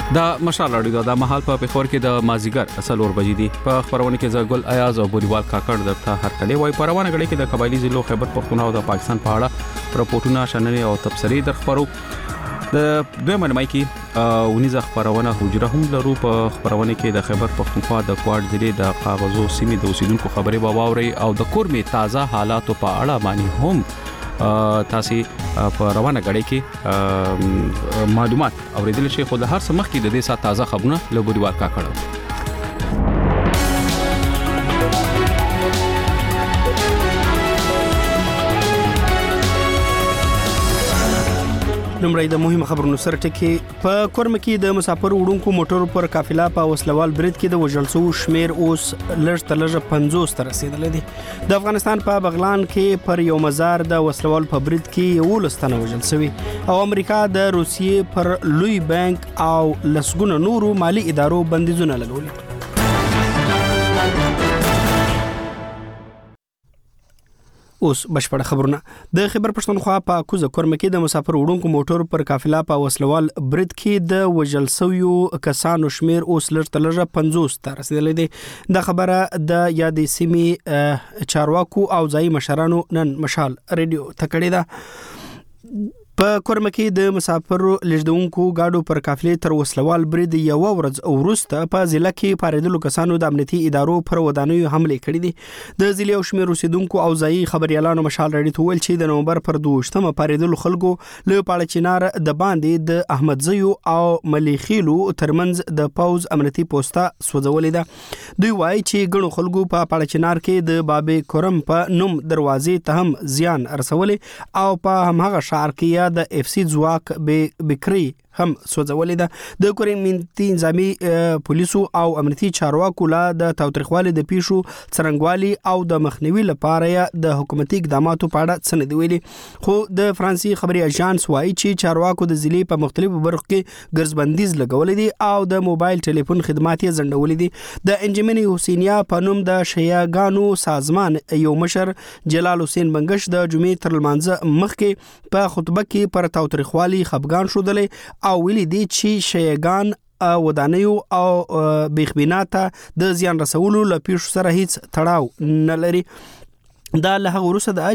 دا مشال اړیدو د مهال په پیښور کې د مازیګر اصل اور بجې دي په خبرونه کې زګل ایاز او بوریوال کاکړ درته هر کله وای په روانه غړي کې د قبایلی ضلع خیبر پختونخوا او د پاکستان په اړه راپورټونه شننې او تبصرې در خبرو د دوه منمای کې ونیزه خبرونه حجره هم لرو په خبرونه کې د خیبر پختونخوا د کوارډ ضلع د قاغزو سیمې د اوسیدونکو خبرې باوري او د کورمي تازه حالات په اړه باندې هم تاسو په روانه غړي کې معلومات اوریدل شي خو د هر څه مخ کې د دې سات تازه خبرونه له بوریوال کاکړ نمبر د مهمه خبرونو سره ټکی په کورم کې د مسافر وړونکو موټرو پر قافله په وسلوال برید کې د وژل شو شمیر اوس لږ تر لږه 50 ته رسیدلی دی د افغانستان په بغلان کې پر یو مزار د وسلوال په برید کې یو لستنه وژل شوی او امریکا د روسیې پر لوی بانک او لسګونه نورو مالی ادارو بندیزونه لګولي اوس بشپړ خبرونه د خیبر پښتونخوا په کوزه کورم کې د مسافر وړونکو موټر پر قافله په وسلوال برید کې د وژل شویو کسانو شمیر اوس لږ تر لږه 50 ته رسیدلی دی د خبره د یادې سیمې چارواکو او ځایي مشرانو نن مشال ریډیو تکړه ده په کورم کې د مسافر لږدونکو گاډو پر قافلې تر وسلوال برید یو ورځ وروسته په ضلع کې پاریدلو کسانو د امنیتي ادارو پر ودانیو حمله کړې دي د ضلع او شمیر اوسیدونکو او ځایي خبريالانو مشال رډي تول چې د نومبر پر 2 پاریدلو خلکو له پاړه چینار د باندې د احمد زیو او ملیخیلو ترمنځ د پاوز امنیتي پوسټه سوځولې ده دوی وایي چې ګڼو خلکو په پاړه چینار کې د بابې کورم په نوم دروازې ته هم زیان رسولې او په همغه شهر کې د اف سی ځواک بکری هم سوځولې ده د کورمنتي نظامی پولیسو او امنیتي چارواکو لا د تاوتریخوالي د پیښو څرنګوالي او د مخنیوي لپاره د حکومتي اقداماتو په اړه څه نه دی ویلي خو د فرانسوي خبري اژانس وايي چې چارواکو د ضلع په مختلفو برخو کې ګرځبندیز لګولې دي او د موبایل ټلیفون خدمات یې ځنډولې دي د انجمن حسینیا په نوم د شیعاګانو سازمان یو مشر جلال حسین بنگش د جمعې تر لمانځه مخکې په خطبه کې پر تاوتریخوالي خفګان شودلې او ویلي دي چې شیعاګان ودانیو او بیخبیناته د زیان رسولو له پیښو سره هیڅ تړاو نه لري دا له هغه وروسته ده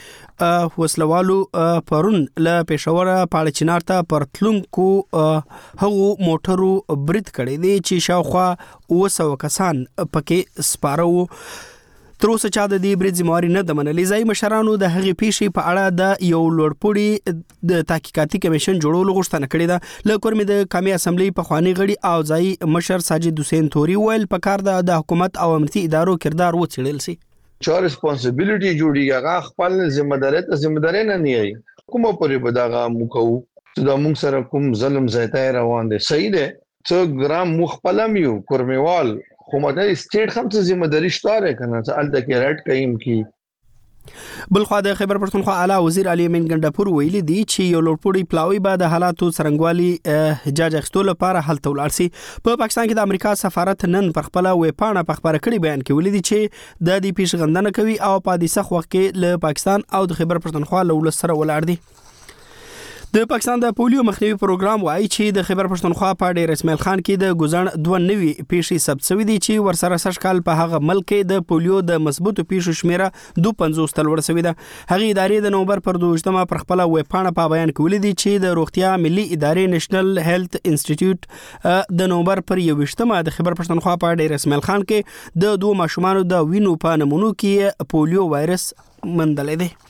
چې وسلوالو پرون له پېښور پاړه چینار ته پر تلونکو هغو موټرو برید کړی دی چې شاوخوا 200 کسان پکې سپاره وو تر اوسه چا د دې برید ذمہواري نه ده منلې ځایي مشرانو د هغې پیښې په اړه د یو لوړپوړي د تحقیقاتي کمیشن جوړولو غوښتنه کړې ده له کورمې د قومي اسمبلی پخواني غړي او ځایي مشر ساجد حسین توري ویل پکار ده د حکومت او امنیتي ادارو کردار وڅېړل شي چا ریسپانسیبিলিټي جوړیږي هغه خپل ذمہداري نه نیي کوم پرې بداغه مکو چې د موږ سره کوم ظلم زیاتای روان دي صحیح ده څو ګرام مخپلم یو کورمېوال خو مده سټیټ هم څه ذمہداري شته کنه چې الته کې رټ کایم کی بلخوا د خیبر پښتونخوا اعلی وزیر علي امین ګندپور ویلي دی چې یو لوړپوړي پلاوی به د حالاتو څرنګوالي جاج اخستو لپاره حل تولار سي په پاکستان کې د امریکا سفارت نن پر خپل ویبپاڼه په خبره کړي بیان کې ویلي دی چې د دې پیشغندنه کوي او په دې سخت وخت کې له پاکستان او د خیبر پښتونخوا له ولس سره ولاړ دي د پاکستان د پولیو مخنیوي پروګرام وايي چې د خیبر پښتونخوا په ډیر اسماعیل خان کې د ګزن 2 نوي پیښې ثبت شوې دي چې ورسره سږ کال په هغه ملک کې د پولیو د مثبتو پیښو شمیره 250 تل ور شوې ده هغه ادارې د نومبر پر 2 پر خپل ویبپاڼه په بیان کې ولیدي چې د روغتیا ملي ادارې نېشنل هیلث انسټیټیوټ د نومبر پر 21 د خیبر پښتونخوا په ډیر اسماعیل خان کې د 2 ماشومانو د وینو په نمونو کې پولیو وایرس موندل دي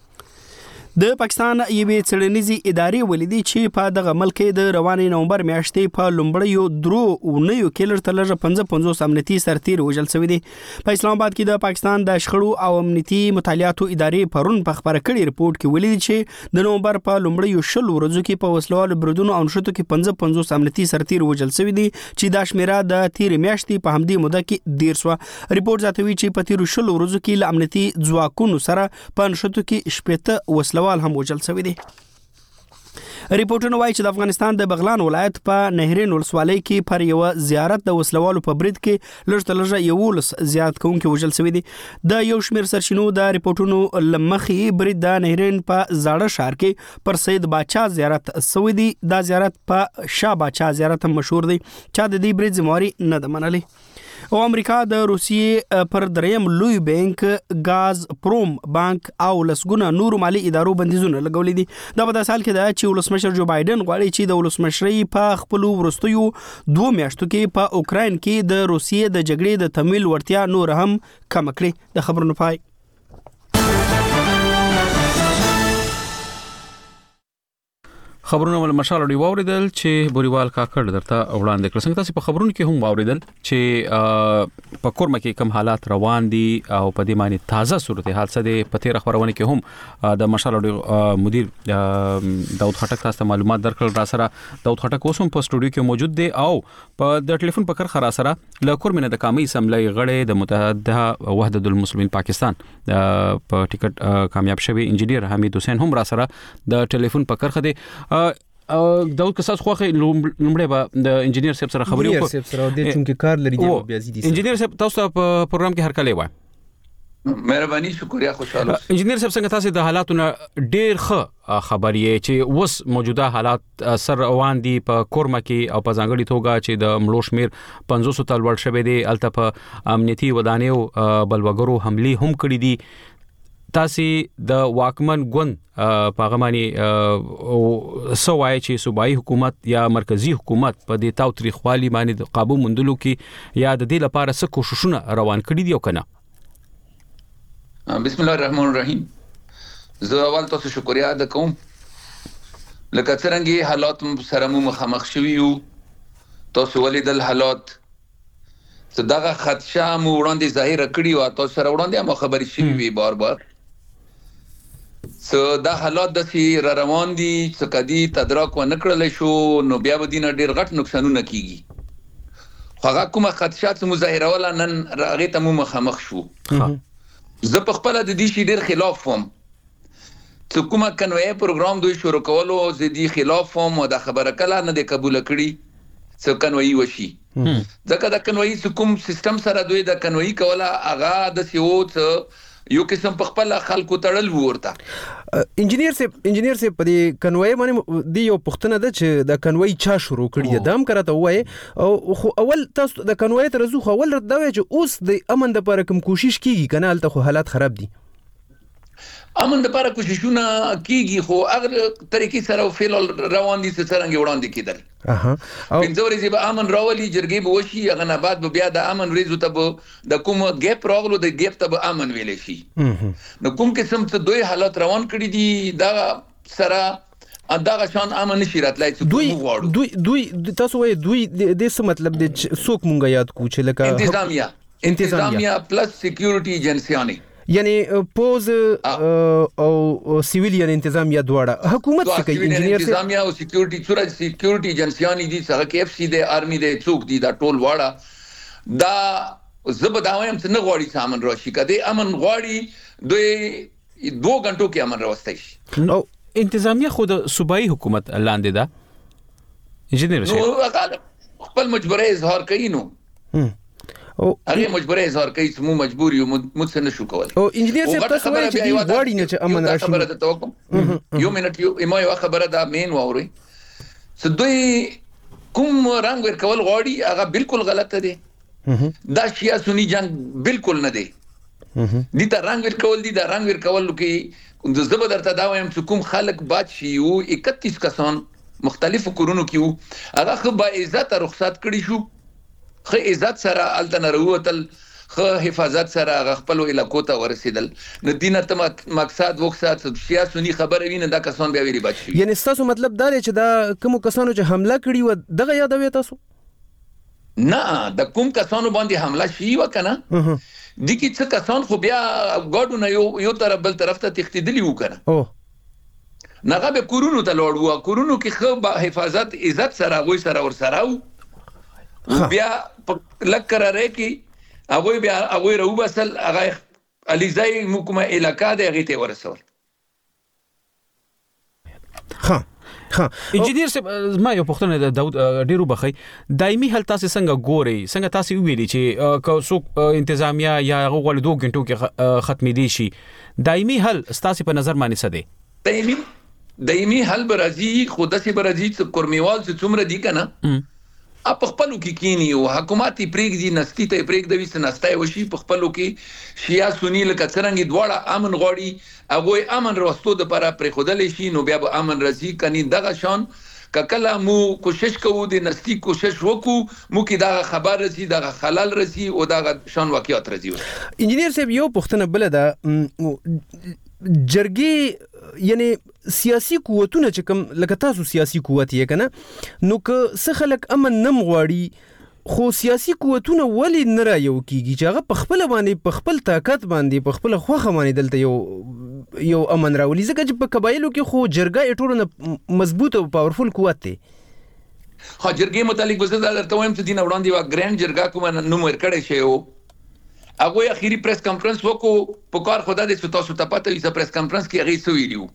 د پاکستان یوې څېړنیزې ادارې ولیدي چې په دغه ملک د روانې نومبر میاشتې په لومړیو درو اونیو کې لږ تر لږه 55 امنیتي سرتیر وژل شوي دي په اسلام آباد کې د پاکستان د شخړو او امنیتي مطالعاتو ادارې پرون په خبره کړي رپورټ کې ولیدي چې د نومبر په لومړیو 10 ورځو کې په وسلوالو بریدونو او نښتو کې 55 امنیتي سرتیر وژل شوي دي چې دا شمیره د تیر میاشتې په همدې موده کې ډیر شو رپورټ زیاتوي چې په تیر 10 ورځو کې له امنیتي ځواکونو سره په نښتو کې 70 وسلوال هم وژل شوي دي ریپورتونه وایي چې د افغانستان د بغلان ولایت په نهرین ولسوالۍ کې پر یو زیارت د وسلوالو په برید کې لږ 11 زیات کوونکي وژل شوي دي. د یو شمېر سرچینو د ریپورتونو لمخې برید د نهرین په زاړه ښار کې پر سید باچا زیارت شوی دی. دا زیارت په شاه باچا زیارت هم مشهور دی چې د دې برید ذمہواری نه ده منلې. او امریکا د روسیې پر دریم لوی بانک غاز پروم بانک او لسګونه نور مالی ادارو بندیزونه لګولې دي. دا په داسې حال کې ده چې ولسمشر جو بایدن غواړي چې د ولسمشرۍ په خپل وروستیو 2 میاشتو کې په اوکراین کې د روسیې د جګړې د تمویل ورتیا نور هم کم کړي. د خبرونو پای. خبرونه ول مشال دی واوریدل چې بوریوال کاکړ درته وړاندې کړل. څنګه تاسو په خبرونو کې هم واوریدل چې په کورمه کې کوم حالات روان دي او په دې معنی تازه صورتحال څه دي. په تیر خبرونه کې هم د مشال دی مدیر داود خټک تاسو معلومات درکړل. را سره داود خټک اوس هم په سټوډیو کې موجود دی او په د ټلیفون په کرخه را سره له کورمنه د قومي اسمبلی غړي د متحده وحدت المسلمین پاکستان په ټیکټ کامیاب شوی انجینیر حمید حسین هم را سره د ټلیفون په کرخه دی. داود کساس خوخه لومړی به د انجینیر صاحب سره خبرې وکړو. انجینیر صاحب سره د چونکې کار لري دی بیا زیدي. انجینیر صاحب تاسو په پروګرام کې هر کله وای. مهرباني شکریا خوشاله. انجینیر صاحب څنګه تاسو د حالاتونو ډېر ښه خبرې چې اوس موجوده حالات سر روان دي په کورمه کې او په ځانګړي توګه چې د مړو شمیر 500 تل ور شوه دي الته په امنیتي ودانیو بلوګرو حمله هم کړې دي. تاسو د واکمن ګوند په غمانی سوای چې صوبایي حکومت یا مرکزی حکومت په دې تاوتریخوالي باندې د قابو مندلو کې یا د دې لپاره څه کوششونه روان کړي دي او کنه. بسم الله الرحمن الرحیم. زه اول تاسو شکریا ادا کوم لکه څنګه حالات سره مخامخ شوي یو. تاسو ولیدل حالات دغه خدشه مو وړاندې ظاهر کړی او تاسو سره وړاندې مو خبرې شوي وي بار بار. دا حالات د سیر روان دي چې کدي تدارک و نکړل شو نو بیا ودینه ډیر غټ نقصانونه کیږي. خو هغه کومه خدشات مظاهره ولا نن راغې ته مو مخامخ شو. زه په خپل د دې شي ډیر خلاف وم. چې کومه کنوي پروګرام دوی شروع کولو زه دې خلاف وم او د خبره کله نه د قبول کړي چې کنوي وشي. ځکه د کنوي کوم سیستم سره دوی د کنوي کوله هغه د سیوت یو قسم په خپل خلکو تړل ورته. انجینیر سه په دې کنوي باندې دی یو پښتنه ده چې د کنوي چا شروع کړی دام کرته وای او اول تاسو د کنوي تر زو اول دا وای چې اوس د امن د لپاره کوم کوشش کیږي کنه الته خو حالات خراب دي. امن د لپاره کوششونه کیږي خو اگر طریقې سره فعل روان دي څنګه وړاندې کیدل. او پنځوري زی به امن راولي جرګې به وشي هغه نه بعد به بیا د امن ریزو ته د کوم ګیپ راغلو د ګیپ ته به امن ویل شي. نو کوم قسم ته دوی حالات روان کړی دي دا سره دغه شان امن نشي راتلای چې دوی تاسو وایي دوی د څه مطلب د څوک مونږ یاد کو چې لکه انتظامیه پلس سکیورټي ایجنسیانه یعنی پوز او سیویلین انتظامیه دواړه حکومت څخه کوي. انجینیر انتظامیه او سکیورټي ایجنسیانه دي څنګه کې اف سی د آرمي د څوک دي دا ټول واړه دا زبداویم څنګه غواړي چې امن راشي. کده امن غواړي دوی 2 غنټو کې امن راوستي شي. او انتظامیه خود صوبایي حکومت لاندې ده انجینیر شه خپل مجبورې اظهار کوي نو او هغه مجبورې اظهار کوي چې مو مجبور یو مڅ نه شو کول. او انجینیر صاحب تاسو وایي چې دی وړي نه چې امن راشي. خبره ته توقم یو منټ یو ما یو خبره دا مين ووري چې دوی کوم رنگ ورکول غواړي هغه بالکل غلطه دي. دا شیا سنی جنگ بالکل نه دی. دي ته رنگ ورکول دي دا رنگ ورکول کې د زبردست دا وایم چې کوم خلک باد شي یو 31 کسان مختلف کورونو کې هغه خو با عزت رخصت کړی شو. خو عزت سره التن وروتل خو حفاظت سره خپل علاقو ته ورسیدل. نو دینه ته مقصد وکسات سیاسي خبره ویني دا کسان بیا ویری بچي. یعنی تاسو مطلب دا دی چې دا کوم کسانو چې حمله کړی و دغه یادوي تاسو؟ نه د کوم کسانو باندې حمله شي وکنه د کی څه کسان خو بیا ګاډو نه یو طرف بل طرف ته تختیدلی وکنه. نغه به کورونو ته لوړ و کورونو کې خو حفاظت عزت سره وای سره ور سره بیا لکراره کې هغه بیا هغه راو بسل هغه علیزای حکومت علاقہ د هغه ته ورسول. ها ها انجینیر صاحب ما یو پوښتنه د داود ډیرو بخي دایمي حل تاسو څنګه ګوري څنګه تاسو ویلي چې څوک انتظامیه یا غوړ 2 غنټو کې ختمې دي شي دایمي حل تاسو په نظر باندې څه دی دایمي حل برازي خودسي برازي کورمیوال چې څومره دي کنه اپ خپلو کې کینی او حکومت پریږدي نستی ته پریږدوي سنستای وشي په خپلو کې شیا سنی لکه څنګه دواړه امن غوړي هغه امن راستو د لپاره پرې خودل شي نو بیا به امن راسي کني دغه شان کله مو کوشش کوو د نستی کوشش وکړو مو کې دغه خبر راسي دغه خلل راسي او دغه شان واقعیت راسي. انجینیر صاحب یو پوښتنه بل ده جرګي یعنی سیاسي قوتونه چې کوم لکه تاسو سیاسي قوت یې کنه نو که څه خلک امن نم غواړي خو سیاسي قوتونه ولی نه را یو کیږي چې هغه په خپل باندې په خپل طاقت باندې په خپل خوخه باندې دلته یو امن راولي ځکه چې په قبایلو کې خو جرګه ټولو مضبوط او پاورفل قوت دی. خو جرګې متعلق وزه درته وایم چې دین وړاندې وا ګرانډ جرګه کوم نوم ورکړی شی او هغه اخیری پریس کانفرنس وکړو په کار خدا دې تاسو ته پته وي چې پریس کانفرنس کې هغه سوي دیو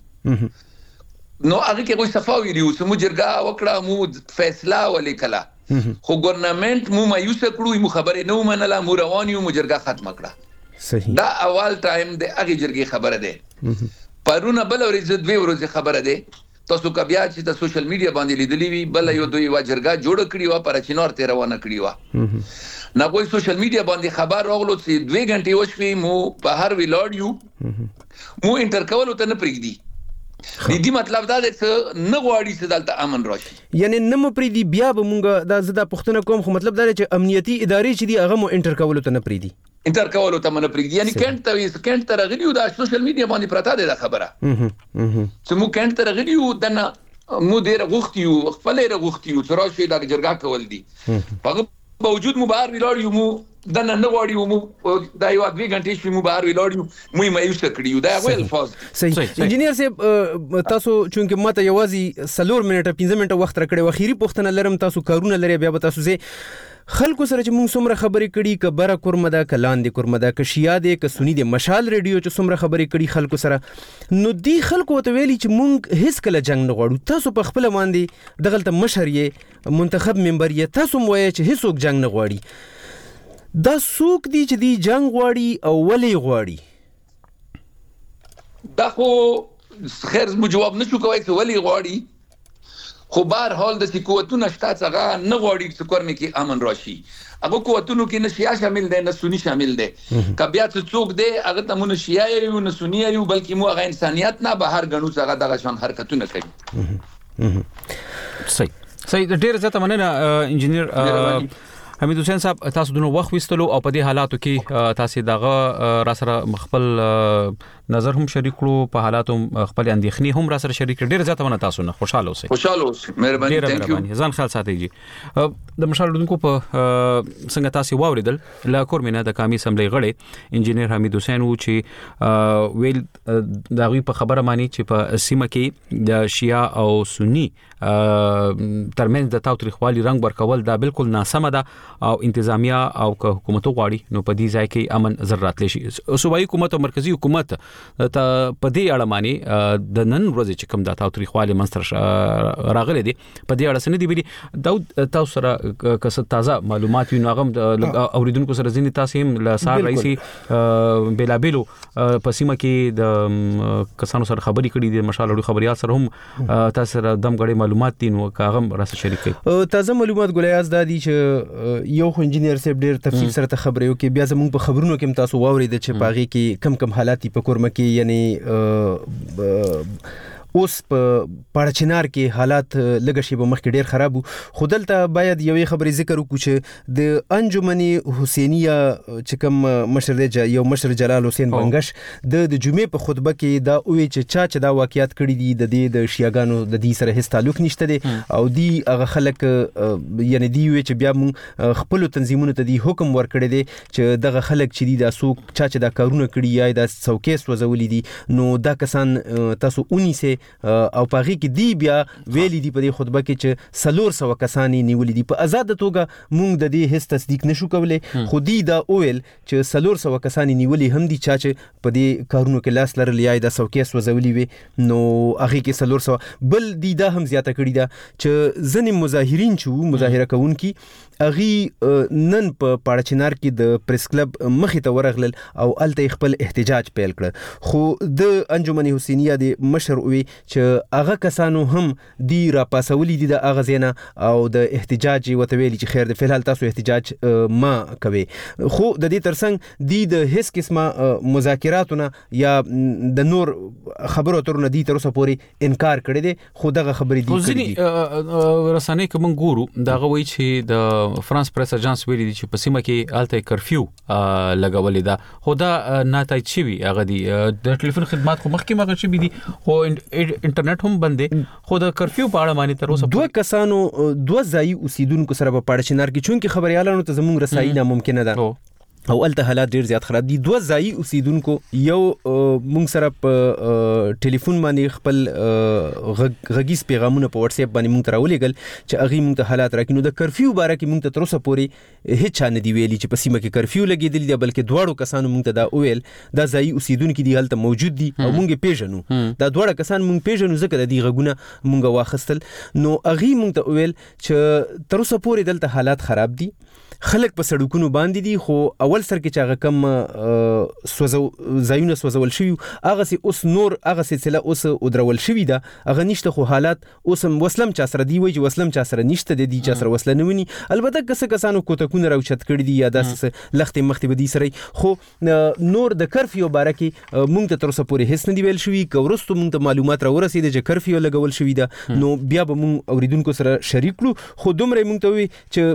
نو هغه کې کوئی صفاوی دیو چې مو جرګه وکړه مو فیصله ولیکله خو ګورنمنت مو مایوس کړو مو خبره نه ومنله مو روانیو مو جرګه ختم کړه صحیح دا اول ټایم د هغه جرګې خبره ده پرونه بل ورځ دوی ورځ خبره ده تاسو کا بیا چې د سوشل میډیا باندې لیدلی وی بل یو دوی وا جرګه جوړ کړی و پر چینار ته روانه کړی و نه کوئی سوشل میډیا باندې خبر راغلو چې 2 غنټې وشوي مو په هر ویلاډیو مو انټر کول ته نه پریږدي دې مطلب دا دی چې نه غواړي چې دلته امن راشي یعنی نه مو پریږدي بیا به مونږ دا زدا پښتنه کوم خو مطلب دا دی چې امنیتي ادارې چې دی هغه مو انټر کول ته نه پریږدي انټر کول ته نه پریږدي یعنی کینټ ته راغلیو دا سوشل میډیا باندې پراته ده خبره چې مو کینټ ته راغلیو دنه مو ډیر غوښتیو خپل غوښتیو چې راشي دا جرګه کول دي په باوجود مو بهر ویلاړیو مو دنه نه غواړیو مو دا یو 2 غنټې شوي مو بهر ویلاړیو مو مایوس کړیو دا ویل الفاظ صحیح انجینیر صاحب تاسو چونکه ماته یوازې 4 منټه 15 منټه وخت راکړی واخیری پوښتنه لرم تاسو کارونه لري بیا به تاسو زه خلکو سره چې موږ څومره خبرې کړي کبره کورمده کلاندې کورمده کشیا دې ک سنی دې مشال ریډیو چې څومره خبرې کړي خلکو سره نو دی خلکو ته ویلي چې موږ هیڅ کله جنگ نه غواړو تاسو په خپل باندې دغلت مشر یې منتخب ممبر یې تاسو مو وایي چې هیڅوک جنگ نه غواړي دا څوک دی چې دی جنگ غواړي او ولی غواړي دا خو خیر مو جواب نشو کوي چې ولی غواړي خو بهر حال د قوتونو شته څنګه نه غواړي چې کورمه کې امن راشي هغه قوتونو کې نه شیا شامل دي نه سنی شامل دي کبیا څوک دي هغه ته مون شیا یو نه سنی یو بلکې مو هغه انسانيت نه بهر غنو څنګه دغه شان حرکتونه کوي صحیح ډیر زیاته مننه انجینیر حمید حسین صاحب تاسو دنو وخت وستلو او په دې حالاتو کې تاسو دغه را سره خپل نظر هم شریک کړو په حالاتو خپل اندېښنې هم را سره شریک ډیر زیاته مننه تاسو نه خوشاله اوسئ مهرباني ثانک یو ځان خیال ساتئ جی د مشال دونکو په څنګه تاسو واوریدل لا کورمنه د قومي اسمبلی غړي انجینیر حمید حسین و چې ویل دغه په خبره مانی چې په سیمه کې د شیا او سنی ترمنځ د تاوتریخوالي رنگ ورکول دا بالکل ناسمه ده او انتظامیه او حکومت غواړي نو په دې ځای کې امن ضرورت لشي صوبایي حکومت او مرکزی حکومت ته په دې اړه معنی د نن ورځې چې کوم د تاوتریخوالي منستر راغلي دي په دې اړه سن دي ویلي دا تاسو سره کس تازه معلومات یو نغم اوریدونکو سره ځینې تاسو هم له سار رئیسي بلابلو په سیمه کې د کسانو سره خبري کړي دي مشال اړو خبريال سره هم تاسو سره دم غړي معلومات دي نو کاغم راسه شریک کړي تازه معلومات ګولیاز د دې چې یو انجینیر صاحب ډیر تفصیل سره ته خبرې وکي بیا زموږ په خبرونو کې تاسو واورید چې پاغي کې کم حالات په کورمه کې یعنی اوس په پړچنار کې حالات لګشي به مخکې ډیر خراب خو دلته باید یوې خبرې ذکر وکړو چې د انجمن حسینیه چې کوم مشر دی یو مشر جلال حسین بنگش د جمعې په خطبه کې دا وی چې دا واقعیت کړی دي د شیاګانو د دې سره هیڅ تعلق نشته دي او دی هغه خلک یعنی دی وی چې بیا موږ خپل تنظیمونو ته دی حکم ورکړی دی چې دغه خلک چې دی دا سوق چې دا کارونه کړی یا دا څوکې سوځولې دي نو دا کسان تاسو اونې سه او پاغي کې دی بیا ویلي دی په خطبه کې چې 400 کسانی نیولې دي په آزاد توګه. مونږ د دې هیڅ تصدیق نشو کولای، خو دی دا اویل چې 400 کسانی نیولې هم دي چې په دې کارونو کې لاس لرل یا د څوکۍ سوځولې وي. نو هغه کې 400 بل دی دا هم زیاته کړی دا چې ځنې مظاهرین چې مظاهره کوونکي اغي نن په پاړچنار کې د پریس کلب مخې ته ورغلل او الته خپل احتجاج پیل کړ. خو د انجمن حسینیه د مشر وی چې هغه کسانو هم دی را پاسولې دي د اغه زینا او د احتجاج وتویل چې خیر د فلحال تاسو احتجاج ما کوي. خو د دې ترڅنګ دی د هیڅ قسمه مذاکراتونه یا د نور خبرو ترونه دی تر اوسه پورې انکار کړی دی. خو دغه خبرې دی ځینې رسنۍ کوم ګورو دغه وی چې د فرانس پریس اژانس ویلي دي چې په سیمه کې الته کرفیو لګولې ده. خو دا ناتایج شوی هغه دی د ټلیفون خدمات خو مخکې مغه شوی دي خو انټرنیټ هم بند دی. خو د کرفیو په اړه معنی تر اوسه دوه کسانو دوه ځای اوسیدونکو سره په پاړچنار کې چونکې خبريالانو ته زموږ رسایي ناممکنه ده او الته حالات ډیر زیات خراب دي. دوه ځای اوسیدونکو یو مونږ سره په ټلیفون باندې خپل غږیز پیغامونه په واتس اپ باندې مونږ ته راولېګل چې هغه مونږ ته حالات راکینو. د کرفیو باره کې مونږ ته تر اوسه پورې هیڅ چا نه دی ویلي چې په سیمه کې کرفیو لګېدلی دی، بلکې دواړو کسانو مونږ ته دا ویل دا ځای اوسیدونکو دی هلته موجود دي او مونږ پیژنو. دا دواړه کسان مونږ پیژنو ځکه د دې غږونه مونږ واخستل. نو هغه مونږ ته ویل چې تر اوسه پورې دلته حالات خراب دي، خلک په سړکونو باندې دي، خو اول سر کې چې هغه کم ځایونه سوځول شوي هغه سي اوس نور هغه سلسله اوس ودرول شوي ده هغه نشته. خو حالات اوس وسلم چا سره دی وای چې وسلم چا سره نشته د دې چا سره وسله نه ونی. البته که کسانو کوتکونه راوچت کړی دي یا داسې لختې مختې بدی سره. خو نور د کرفیو باره کې مونږ ته تر اوسه پورې هیڅ نه دی ویل شوي. که ورستو مونږ ته معلومات را ورسېد چې کرفیو لګول شوي ده نو بیا به مونږ اوریدونکو سره شریک کړو. خو دومره مونږ ته وی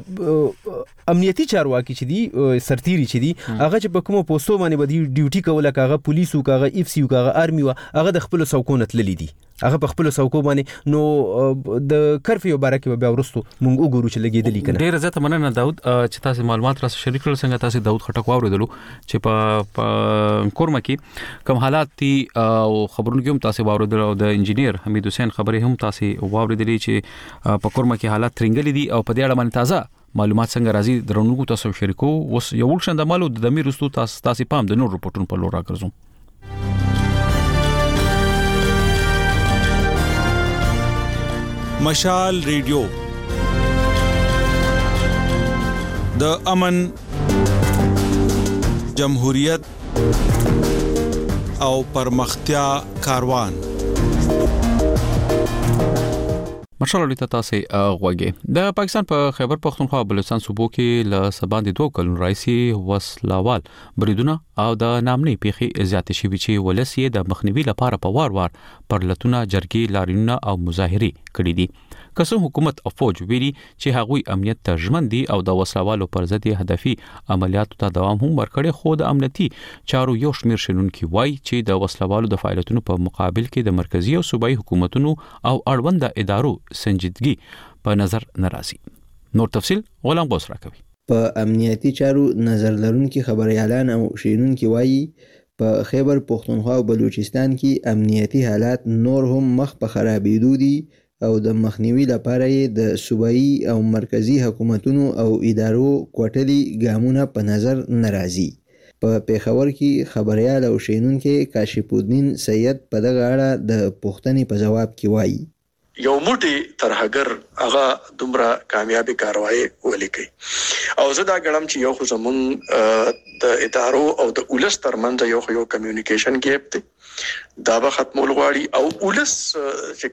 چې امنیتي چارواکي چې دي سرتيري چې دي هغه چې په کومو پوسټو باندې بدی ډیوټي کوله، کاغه پولیسو کاغه اف سی کاغه آرمي وا هغه د خپل څوکونه تللی دي، هغه په خپل څوکو باندې. نو د کرفیو باره کې بیا ورستو مونږ وګورو چې لګیدلی کنه. ډیر زیات مننه داود چې تاسو معلومات را شریک کړل. څنګه تاسو داود خټک واوریدلو چې په کورما کې کوم حالات دي او خبرونه کوم تاسو واوریدل او د انجینیر حمید حسین خبرې هم تاسو واوریدلې چې په کورما کې حالات ترنګلې دي او په دې اړه باندې تازه معلومات څنګه راځي درونکو تاسو شریکو. اوس یو ولشن د مالو د امیر رستو تاسو پام د نور رپورټونو په لور راګرځوم. مشال ریډیو د امن، جمهوریت او پرمختیا کاروان. مشال لته تاسو غوږی د پاکستان په خیبر پختونخوا بلوچستان صوبو کې ل سباندې 2 کلن رئیسي وسلوال بریدونه او د نامني پیخي زیات شي چې ولسی د مخنیوي لپاره په وار وار پرلتونه جرګي لارینونه او مظاهري کړې دي. قسم حکومت او فوج ویلي چې هغوی امنیت ته ژمن دي او د وسلوالو پر ضد هدفي عملیاتو ته دوام هم ورکړي. خو د امنیتي چارو یو شمیر شنونکي وایي چې د وسلوالو د فعالیتونو په مقابل کې د مرکزی او صوبایي حکومتونو او اړوند ادارو سنجیدګي په نظر ناراضي. نور تفصيل غلام غوث راکوي. په امنیتي چارو نظر لرونکي خبريالان او شینونکي وایي په خیبر پختونخوا او بلوچستان کې امنیتي حالات نور هم مخ په خرابېدو دي او د مخنیوي لپاره د صوبایي او مرکزی حکومتونو او ادارو کوټلي ګامونه په نظر ناراضي. په پیښور کې خبريال او شینونکي کاشف الدین سید په دغه اړه د پښتني په جواب کې وایي یو موټي ترهګر هغه دومره کامیابی کاروایی ولیکي او زه دا ګڼم چې یو خو زمون د ادارو او د ولس ترمنځ یو کمیونیکیشن ګیپ دی دا به ختمول غواړي او ولس چې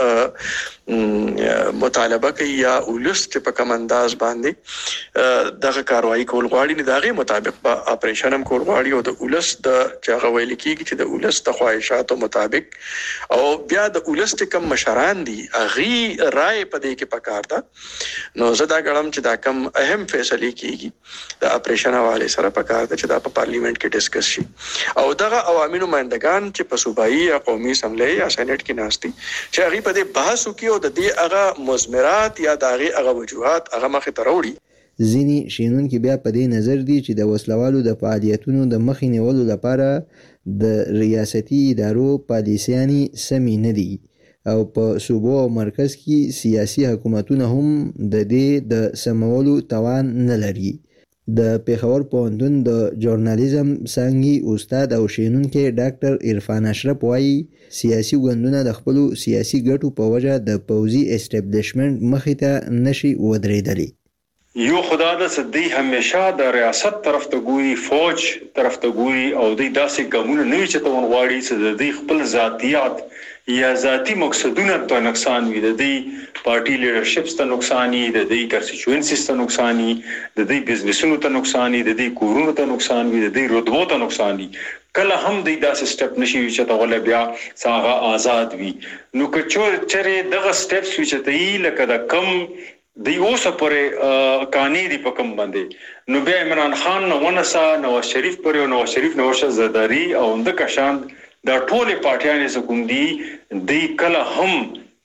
کوم مطالبه کوي یا ولس چې په کوم انداز باندې دغه کاروایی کول غواړي نه دغه مطابق به اپریشن هم کول غواړي او د ولس د چاغه ویل کیږي چې د ولس د خواهشاتو مطابق او بیا د ولس کوم مشران دي اغي رائے پدې کې پکار ده. نو زه دا ګڼم چې دا کوم اهم فیصله کیږي د اپریشن حواله سره پکار ده چې دا په پارلیمنت کې ډیسکس شي او دغه عوامي نمائندگان چې په صوبایي یا قومي اسمبلی یا سېنات کې ناشتي چې هغه په دې بحث وکړي او د دې هغه مزمرات یا د هغه وجوهات هغه مخې ته راوړي. ځینې شینونکي بیا په دې نظر دي چې د وسلوالو د فعالیتونو د مخې نیولو لپاره د ریاستي ادارو پالیسیانې سمې نه دي او په صوبو او مرکز کې سیاسي حکومتونه هم د دې د سمولو توان نه لري. د پیښور پوهنتون د ژورنالیزم څانګې استاد او شینونکی ډاکټر عرفان اشرف وایي سیاسي ګوندونه د خپلو سیاسي ګټو په وجه د پوځي اسټابلیشمنټ مخې ته نشي ودرېدلی. یو خدا د سدي همیشه د ریاست طرف ته ګوري، فوج طرف ته ګوري او د داسې ګامونه نه وي چې ته ونغواړي چې د خپل ذاتيات یا ذاتی مقصدونه ته نقصان وي، د دې پارټي لیډرشپ ته نقصان وي، د دې کنسټیټوئنسیز ته نقصان وي، د دې بزنسونو ته نقصان وي، د دې کورونو ته نقصان وي، د دې رتبو ته نقصان وي. کله هم د داسې سټپ نشي چې ته ول بیا څنګه آزاد وي. نو که چېرې دغه سټپس چې ته لکه د کم دی اوسه پورې کانی دی په کوم باندې نو بیا عمران خان نو ونسا نواز شریف پورې نواز شریف نوشه زرداری او د کشان د ټوله پارټیانې سکوندي دی کله هم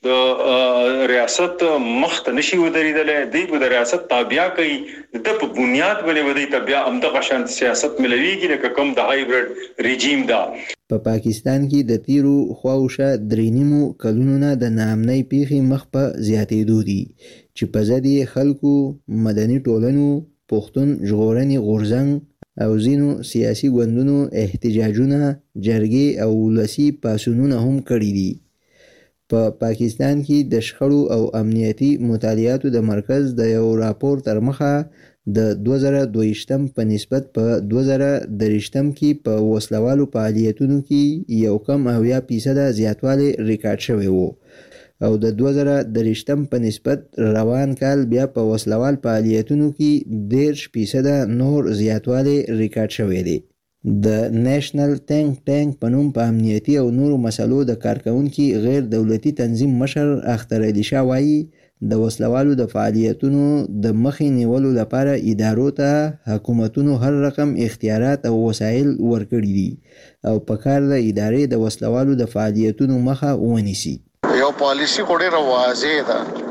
د ریاست مخت نشي ودرېدل، دی د ریاست تابع کوي د په بنیاد باندې ودی تابع هم د کشان سیاست ملويږي لکه کوم د هایبرډ رژیم دا. په پاکستان کې د تیرو خواوشه درېنیمو کلونو نه د ناامنۍ پیښې مخ په زیاتېدو دي چې په ضد یې خلکو، مدني ټولنو، پښتون ژغورنې غورځنګ او ځینو سیاسي ګوندونو احتجاجونه، جرګې او ولسي پاڅونونه هم کړي دي. په پاکستان کې د شخړو او امنیتي مطالعاتو د مرکز د یو راپور تر مخه د 2022 په نسبت په 2023 کې په وسلوالو فعالیتونو کې یو کم 90% زیاتوالی ریکارډ شوی وو او د 2023 په نسبت روان کال بیا په وسلوال فعالیتونو کې 10% نور زیاتوالی ریکارډ شوی دی. د نېشنل ټینک په نوم په امنیتي او نورو مسلو د کارکونکي غیر دولتي تنظیم مشر اختر علي شاه وایي د وسلوالو د فعالیتونو د مخې نیولو لپاره ادارو ته حکومتونو هر رقم اختیارات او وسایل ورکړي دي او په کار د ادارې د وسلوالو د فعالیتونو مخه ونیسي. یو پالیسی ډېره واضح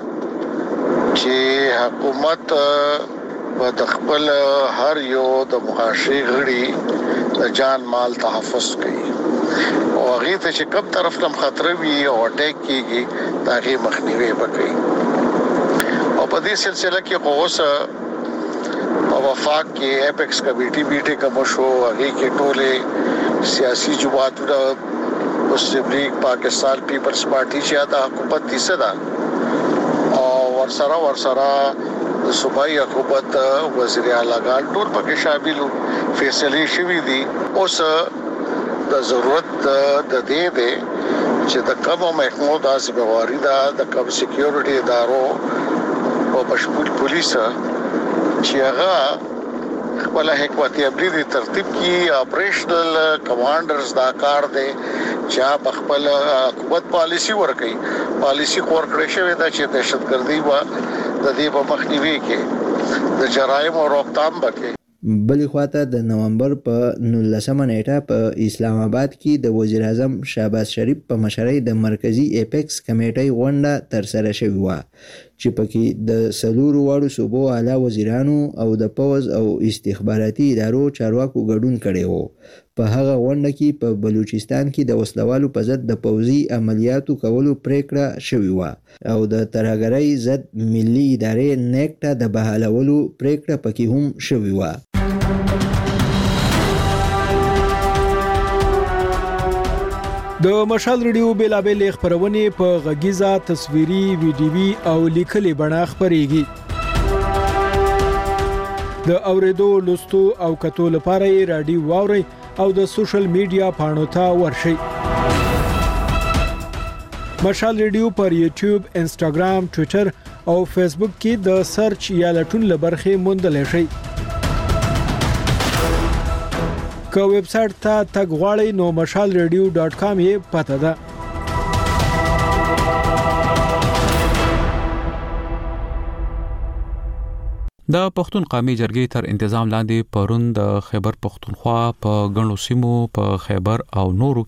ده چې حکومت د خپل هر یو د معاشي غړي د جان مال تحفظ کوي او هغه ته چې کوم طرف ته خطر وي او اٹیک کیږي دا هغه مخنیوي وکړي. او په دې سلسله کې اوس په وفاق کې اپیکس کمیټي کوم شو هغه کې ټوله سیاسي جماعتونه مسلم لیگ پاکستان پیپلز پارټي چې دا حکومت دي صدا او ورسره د صوبایي حکومت وزیر اعلی ګان ټول پکې شامل فیصلې شوې دي. اوس د ضرورت د دې دی چې د کومو محکمو د ذمہواری د کوم سکیورټي ادارو او مشمول پولیس چې هغه خپل حکمت عملی ترتیب کی اپریشنل کمانډرز دا کار دی چې په خپل حکومت پالیسی ورکړي. پالیسی ورکړې شوې ده چې دهشتګردي و د دې په مخنیوي کې د جرایم او روکتام وکړي. بلې خواته د نومبر په 19 نیټه په اسلام آباد کې د وزیر اعظم شهباز شریف په مشرۍ د مرکزی اپیکس کمیټې غونډه ترسره شوې وه چې پکې د څلورو واړو صوبو اعلی وزیرانو او د پوځ او استخباراتي ادارو چارواکو ګډون کړی وو. په هغه غونډه کې په بلوچستان کې د وسلوالو په ضد د پوځي عملیاتو کولو پریکړه شوې وه او د ترهګرۍ ضد ملي ادارې نیک ته د بحالولو پریکړه پکې هم شوې وه. د مشال ریډیو بیلابل خبرونه په غږیزه تصویري ویډیوي او لیکلي بڼه خبريږي. د اوریدو لوستو او کتو لپاره رادیو واوري او د سوشل میډیا پاڼو ته ورشئ. مشال ریډیو پر یوټیوب، انسټاګرام، ټوئیټر او فیسبوک کې د سرچ یا لټون لبرخه موندل شئ. که ویب سټ ته تګ غواړئ نو mashalradio.com یې پته ده. د پښتون قومي جرګې تر تنظیم لاندې پرون د خیبر پښتونخوا په غنو سیمو په خیبر او نورو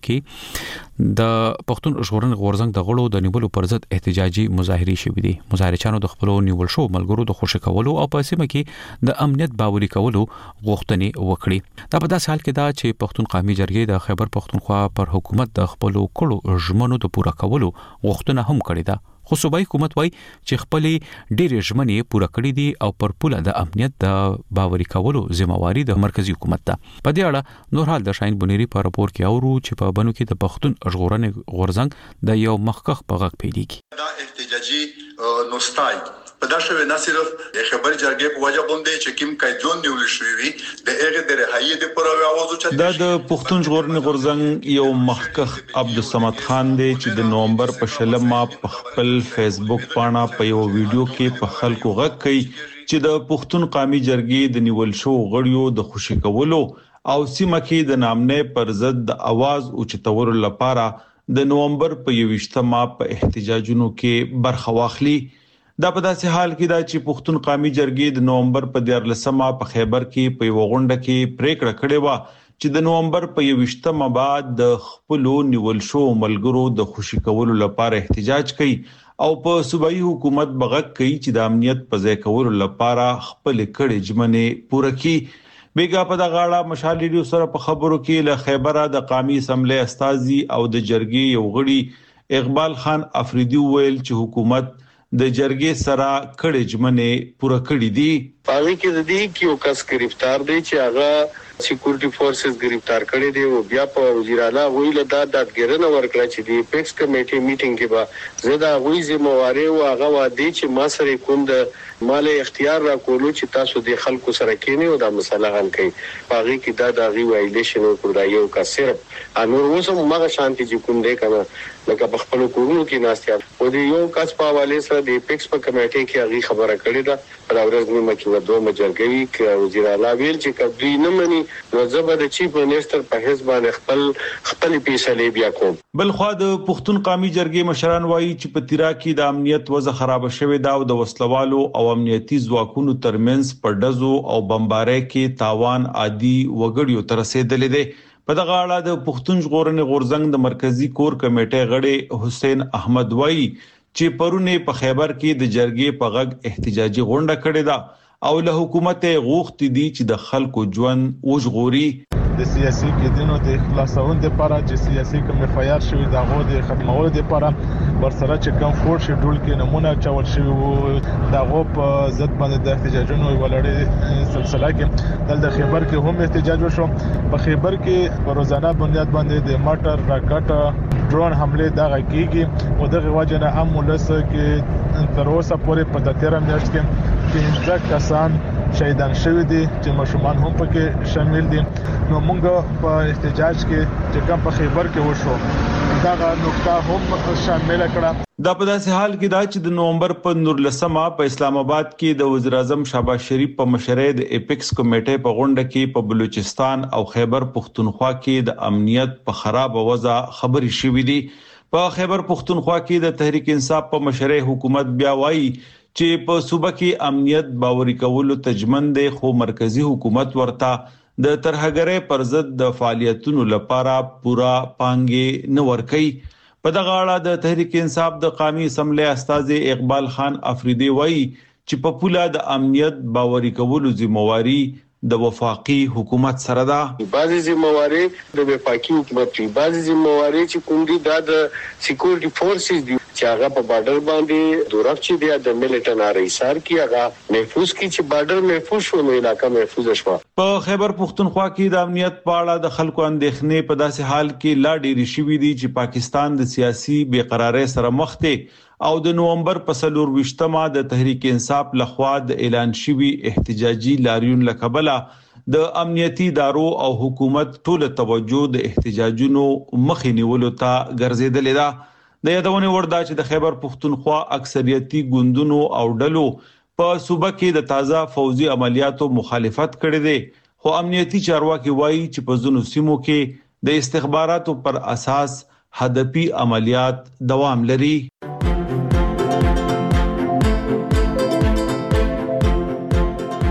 کې د پښتون ژغورنې غورځنګ د غړو د نیولو پر ضد احتجاجي مظاهرې شوې دي. مظاهرچیانو د خپل نیول شو ملګرو د خوشی کولو او په سیمه کې د امنیت باوري کولو غوښتنې وکړي. دا په داسې حال کې دا چې پښتون قومي جرګې د خیبر پښتونخوا پر حکومت د خپل کړو ژمنو د پوره کولو غوښتنه هم کړې ده. خو صوبایي حکومت وايي چې خپلې ډېرې ژمنې پوره کړې دي او پر پوله د امنیت د باوري کولو ذمہواری د مرکزی حکومت ده. په دې اړه نور حال د شاهین بنيري په راپور کې اورو چې په بنو کې د پښتون ژغورنې غورځنګ د یو مخکخ په غږ پیلېږي. دا احتجاجي نوستای په دا شوی نه صرف خبر جرګې په وجه باندې چې کوم قیدون نیول شوی وي د هغه د رهایی د پروي आवाज اوچت دا د پښتون ژغورنې غورځنګ یو مخکخ عبدالصمد خان دی چې د نومبر په شلمه په خپل فیسبوک باندې په یو ویډیو کې په خلکو غږ کوي چې د پښتون قومي جرګې د نیول شو غړیو د خوشی کولو او سیمه کې د نامنې پر ضد د आवाज اوچتولو لپاره د نومبر په 28مه په احتجاجونو کې برخه واخلي. دا په داسې حال کې دا چې پښتون قومي جرګې د نومبر په 14مه په خیبر کې په غونډه کې پریکړه کړې و چې د نومبر په 28مه بعد د خپل نیول شو ملګرو د خوشی کولو لپاره احتجاج کوي او په صوبایي حکومت بغږ کوي چې د امنیت په ځای کولو لپاره خپل کړي ژمنې پوره کړي. بیګا په دغه اړه مشال ریډیو سره په خبرو کې له خیبره د قومي اسمبلی استازي او د جرګې یو غړي اقبال خان افریدي ویل چې حکومت د جرګې سره کړي ژمنې پوره کړې دي. پاره کې د دې کې یو کس گرفتار دی چې هغه سکیورټي فورسز گرفتار کړي دي او بیا په وزیر اعلی ویل دا دادګرنه ورکړه چې د پیکس کمیټې میټینګ کې به زدا غوي ذمہواری او هغه وادي چې ما سره کوم د مال اختیار را کولو چې تاسو د خلکو سره کېنی او دا مسله حل کړئ. پاره کې دا غي وایلیشن وکړای یو کا صرف انور وسم مغه شانتي چې کوم دی کنه لکه په خپل کورونو کې ناستیا او د یو کس په حواله سره د پیکس په کمیټې کې هغه خبره کړې ده پر ورځ نیمه کې دوه مجرګوي ک وزیر اعلی ویل چې کبدی نه مني نو زبر د چیف منسٹر په حساب باندې خپل فیصله بیا کوم. بل خو د پښتون قومي جرګې مشران وایي چې په تیرا کې د امنیت وضع خراب شوه دا او د وسلوالو او امنیتي ځواکونو ترمنځ په دزو او بمبارۍ کې تاوان عادي وګړیو تر رسیدلې ده. په دغه اړه د پښتون ژغورنې غورځنګ د مرکزی کور کمیټې غړي حسین احمد وایي چې پرونه په خیبر کې د جرګې په غږ احتجاجي غونډه کړې ده او له حکومت غوښتي دي چې د خلکو ژوند وژغوري. د سیاسي کېدنو د خلاصون لپاره چې سیاسي کوم فعال شوی دغه د ختمولو لپاره ورسره چې کوم فور شیډول کې نمونه چول شوی وو دغه په ضد باندې د احتجاجونو ولړې سلسله کې د خیبر کې هم احتجاج وشو. په خیبر کې په روزانه بنیاد باندې د ماټر راکټ ډرون حمله دغه کیږي او دغه وجنه هم ولسه کې تر اوسه پورې په 13 میاشت کې 15 کسان شهیدان شوی دي چې مشومان هم پکې شامل دي. نو موږ په احتجاج کې چې کوم په خیبر کې وشو دا نقطه هم شامل کړه. دا په داسې حال کې دا چې د نومبر په 19مه په اسلام آباد کې د وزیر اعظم شهباز شریف په مشرۍ د اپیکس کمیټې په غونډه کې په بلوچستان او خیبر پښتونخوا کې د امنیت په خراب وضع خبرې شوې دي. په خیبر پښتونخوا کې د تحریک انصاف په مشرۍ حکومت بیا وایي چې په صوبه کې امنیت باوري کولو تجمن دی خو مرکزی حکومت ورته د ترهګرۍ پر ضد د فعالیتونو لپاره پورا پانګې نه ورکوي. په دغه اړه د تحریک انصاف د قومي اسمبلی استازي اقبال خان افریدي وایي چې په پوله د امنیت باوري کولو ذمہواری د وفاقي حکومت سره ده. بعضی ذمہواری د وفاقي حکومت دی بعضی ذمہواری چې کوم دي د سکیورټي فورسز دي چې هغه په بارډر باندې دورف چې دی د ملټن ارایسار کې هغه محفوظ کی چې بارډر محفوظ شو نو علاقہ محفوظ شو. په خیبر پښتونخوا کې د امنیت په اړه د خلکو اندېښنې په داسې حال کې لا ډېری شوې دي چې پاکستان د سیاسي بیقراری سره مخ دی او د نومبر په 24مه د تحریک انصاف لخوا د اعلان شوی احتجاجي لاریون لکبله د امنیتي ادارو او حکومت ټول توجه د احتجاجونو مخې نیولو ته ګرځیدلې ده. د یادونه وردا چې د خیبر پښتونخوا اکثریتي ګوندونو او ډلو په صوبه کې د تازه فوزي عملیاتو مخالفت کړې ده خو امنیتي چارواکي وایي چې په ځینو سیمو کې د استخباراتو پر اساس هدفي عملیات دوام لري.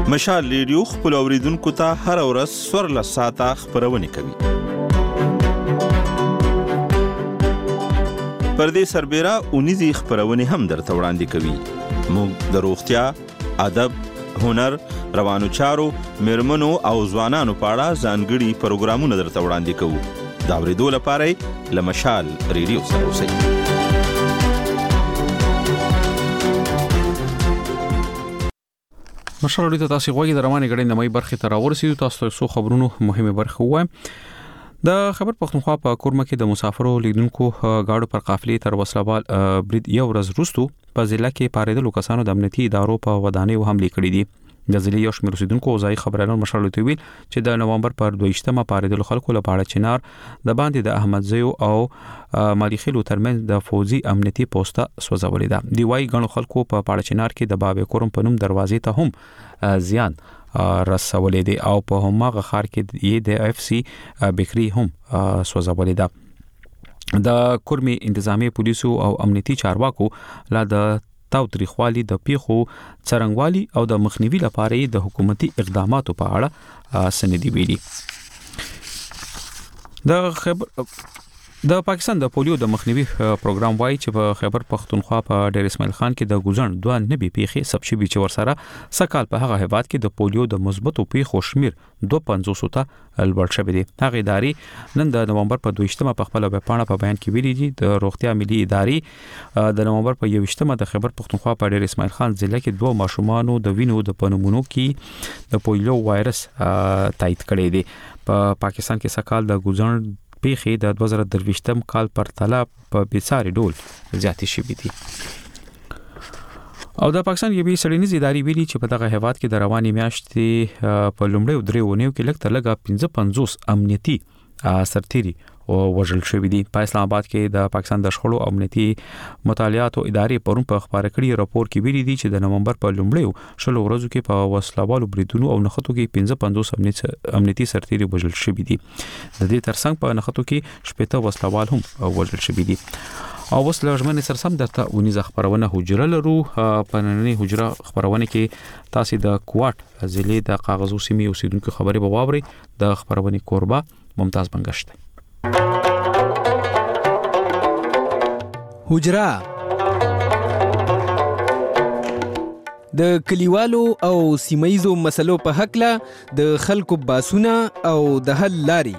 مشال ریډیو خپل اوریدونکو ته هر ورځ 14 ساعته خبرونه کوي. پر دې سربېره اونیزي خبرونه هم درته وړاندې کوي. موږ د روغتیا، ادب، هنر، روانو چارو، میرمنو او ځوانانو په اړه ځانګړي پروګرامونه درته وړاندې کوو. دا ورېدو لپاره له مشال ریډیو سره اوسئ. مشال ریډیو تاسو غوږی د روانې غړې نمای برخه ته راورسېدو. تاسو ته څو خبرونو مهمه برخه وایم. د خبر پښتونخوا په کورمه کې د مسافرو لیدونکو گاډو پر قافلې تر وسلوال برید یو ورځ وروسته په ضلع کې پاریدلو کسانو د امنیتي ادارو په ودانیو حمله کړې دي. د ضلع یو شمېر اوسیدونکو ځای خبرانو مشال ته ویل چې د نومبر پر 22مه پاریدلو خلکو لپاره چنار د باندې د احمدزیو او مالیخیلو ترمنځ د فوزي امنیتي پوسټه سوځولې ده. دی وايي غنو خلکو په پاړه چنار کې د بابې کورم په نوم دروازې ته هم زیان رسولې دي او په همغه خار کې د اف سی بکری هم سوځولې ده. د کورمي انتظامی پولیسو او امنیتي چارواکو لا د تاوتریخوالي د پیخو څرنګوالي او د مخنیوي لپاره د حکومتي اقداماتو په اړه سندې ویلي. د پاکستان د پولیو د مخنیوي پروګرام وايي چې په خیبر پختونخوا په ډیر اسماعیل خان کې د ګوزن 2 نبي پیخي سب شي چې ورسره سکهال په هغه هیواد کې د پولیو د مثبتو پیخو شمیر 250 ته لوړ شوی دی. هغه ادارې نن د نومبر په 22مه په خپل ویبپاڼه په بیان کې ویلي دي د روغتیا ملي ادارې د نومبر په 21مه د خیبر پختونخوا په ډیر اسماعیل خان ضلع کې 2 ماشومانو د وینو د پنومونو کې د پولیو وایرس تایید کړی دی. په پاکستان کې سکهال د ګوزن پیخي د 2023م کال پر تله په بیساري ډول زیاتې شوې دي. او د پاکستان یوې سړینیز ادارې ویلي چې په دغه هیواد کې د رواني میاشتې په لومړۍ درې ونیو کې لږ تر لږه 55 امنیتي سرتيري او وژل شوې دي. په اسلام آباد کې د پاکستان د شخړو امنیتي مطالعاتو ادارې پرون په خبره کړي راپور کې ویلي دي چې د نومبر په لومړۍ شلو ورځو کې په وسلوالو بریدونو او نخښتو کې 55 امنیتي سرتيري وژل شوې دي. د دې ترڅنګ په نخښتو کې 80 وسلوال هم وژل شوې دي. او وس لږمنې سرسم درته ونیزه خبرونه حجره لرو. په نننۍ حجره خبرونه کې تاسو د کوټ ضلع د کاغذو سیمې اوسیدونکو خبرې به واوري. د خبرونه کوربه ممتاز بنگشت. حجره د کلیوالو او سیمایزو مسلو په حق له د خلکو باسونه او د حل لاري.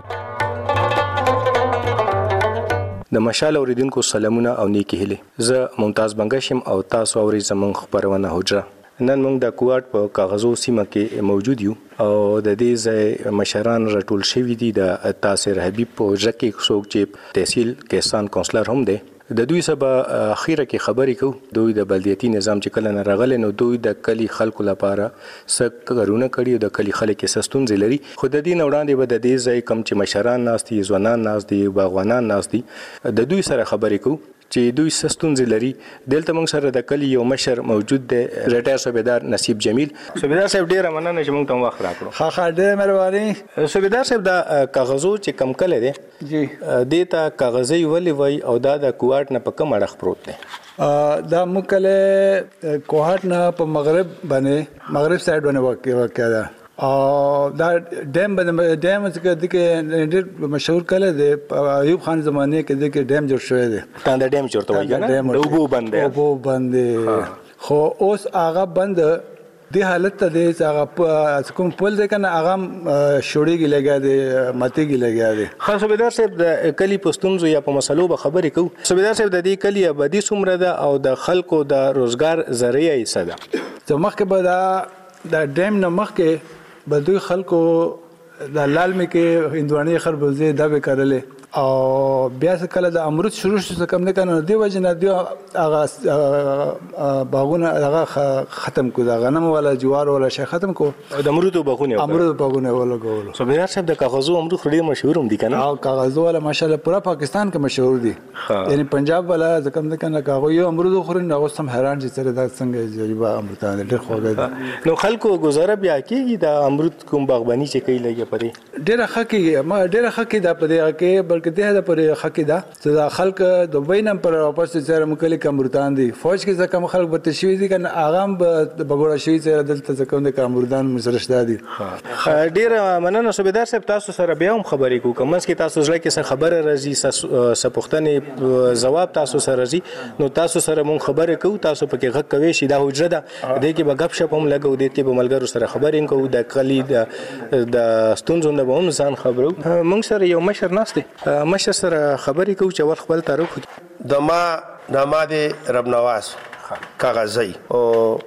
د مشال اوریدونکو سلامونه او نیکی هیله. زه ممتاز بنگشم او تاسو اوري زمون خبرونه حجره. نن موږ د کوټ په کاغذو سیمه کې موجود یو او د دې ځای مشران راټول شوي دي. د تاسر حبیب په حجره کې څوک چې تحصیل کسان کونسلر هم دی. د دوی سبا اخیره کې خبرې کو. دوی د بلدیاتي نظام چې کله نه راغلی نو دوی د کلی خلکو لپاره سکرونه کړي او د کلی خلک سستون زلري. خو د دې وړاندې به د دې ځای کم چې مشران ناس دي، ځوانان ناس دي، باغوانان ناس دي، د دوی سره خبرې کو چې دوی سستون زلري. دلته موږ سره د کلی یو مشر موجود دی، ریټایر صوبیدار نصیب جمیل. صوبیدار صاحب ډیره مننه چې موږ ته وخت راکړو. ها ډیره مهرباني. صوبیدار صاحب د کاغذو چې کم کله دی جی دیتا کاغذي ولې وای او دا د کوټ نه په کوم اړه پروت دی؟ دا مکله کوټ نه په مغرب سایډ باندې واقع ده. او دا ډیم چې د مشهور کله د ایوب خان زمانه کې د ډیم جوړ شوی دی. دا ډیم جوړته وایي کنه د اوبو بند خو اوس هغه بند دی حالت ته دی چې هغه کوم پل دی کنه هغه شوړیږي لګا دی ماتېږي لګا دی. خاص صوبیدار صاحب د کلی پښتونزو یا په مسلو به خبرې کوو. صوبیدار صاحب د دې کلی آبادی څومره ده او د خلکو د روزګار ذریعہ یې څه ده؟ چې مخکې به دا ډیم نه مخکې به دوی خلکو د لالمې کې هندوانې خربوزې دا به کرلې او بیا څه کله د امرود شروع شو کم نه کنه دی وجه نه دی هغه باغونه هغه ختم کو دا غنم ولا جوار ولا شي ختم کو د امرود باغونه ولا ګول. صوبیدار صاحب د کاغذو امرود خوري مشهور هم دي کنه؟ او کاغذو ولا ماشاءالله پورا پاکستان کې مشهور دي. یعنی پنجاب ولا کم نه کنه کاغذ یو امرود خوري نو سم حیران چې سره دا څنګه جریبه امرودان ډېر خوږه. نو خلکو گزاره بیا کېږي د امرود کوم باغباني چې کوي لګي پرې ډېر حقیقي دا پدې کې بلکې ده پر حق ده چې دا خلک د وینم پر واپس چې مکلي کمرودان دي فوج کې ځکه مخالف بته شوی دي کنه اغام بګوړه شوی چې دلته ځکه د کمرودان مسرشدا دي. ډیر مننه صوبیدار صاحب تاسو سره بیا هم خبرې کوم کوم چې تاسو ځل کې څه خبره راځي سپوښتنې جواب تاسو سره راځي نو تاسو سره مون خبرې کوو تاسو پکې غږ کوي شي دا حجره ده د کې به غب شپ هم لګو د کې به ملګرو سره خبرې کوو د کلی د ستونزو نه به هم ځان خبرو مونږ سره یو مشر ناشته مشر سره خبرې کوو چې ور خپل تعارف د ما د رب نواز کاغذي او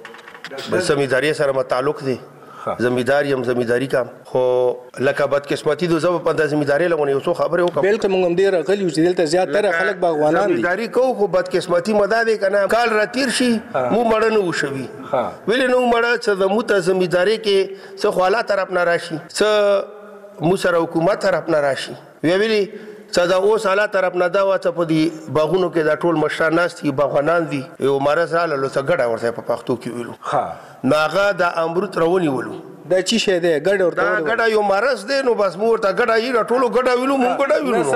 زمینداری سره متعلق دي زمینداری هم زمینداری کا خو لکه بدقسمتي د زو په زمینداری لغونه یو څه خبره وکړه بلکې موږ هم ډیر غلی چې دلته زیات تر خلک باغوانان دي زمینداری کو خو بدقسمتي مداده کنه کال راتیر شي مو مړنه وشوي ویل نو مړه چې د مو ته زمینداری کې څه خواله طرف نه راشي څه مو سره حکومت طرف نه راشي ویلي صدا اوس حالات طرف نه دا واته په دي باغونو کې دا ټول مشران ناس دي باغوانان دي یو مرز حاله لو څه ګډه ورته په پښتو کې ویلو ناغه د امرت رونی ولو دا چی شه ده ګډ ورته دا ګډه یو مرز دی نو بس مور ته ګډه یې ټولو ګډه ویلو مونږ ګډه ویلو س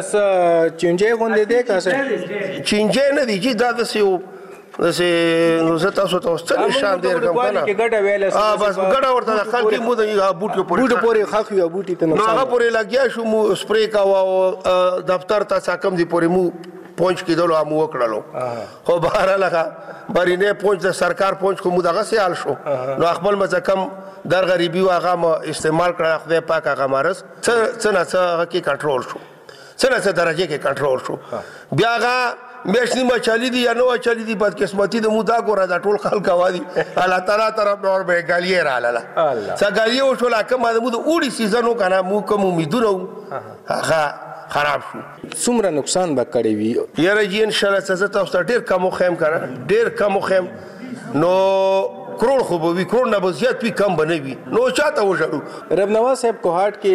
چنجه غونډه ده کاسه چنجه نه دي چې دا د سیو زه تاسو ته ستل نشان ډیر کم کنه کې ګډه ویل بس ګډه ورته خلک مو د بوټو پورې خاخ یو بوټي ته نو هغه پورې لګیا شو مو سپری کا او دفتر ته ساکم دی پورې مو پونچ کېدل او مو وکړلو خو بهر لګه برینه پونچ د سرکار پونچ کوم دغه سیال شو نو خپل مزکم در غریبي واغه استعمال کړه خدای پاک هغه مرز څه کې کنټرول شو څه درجه کې کنټرول شو بیا هغه میشنی مچالی دي یا نو چالي دي بدقسمتي د مودا ګوره دا ټول خلک وادي الله تعالی طرف نور به ګالیه را لاله څنګه یو شو لکه ما د مو د اوړي سیزنو کنه مو کوم امیدونه هغه خراب شو څومره نقصان به کړی وي یاره جی ان شاء الله تاسو ته ډیر کم خیم کنه ډیر کم خیم نو کروڑ خو به وی کروڑ نه زیات وی کم بنوي نو چاته وژړو رب نواز صاحب کوهاټ کې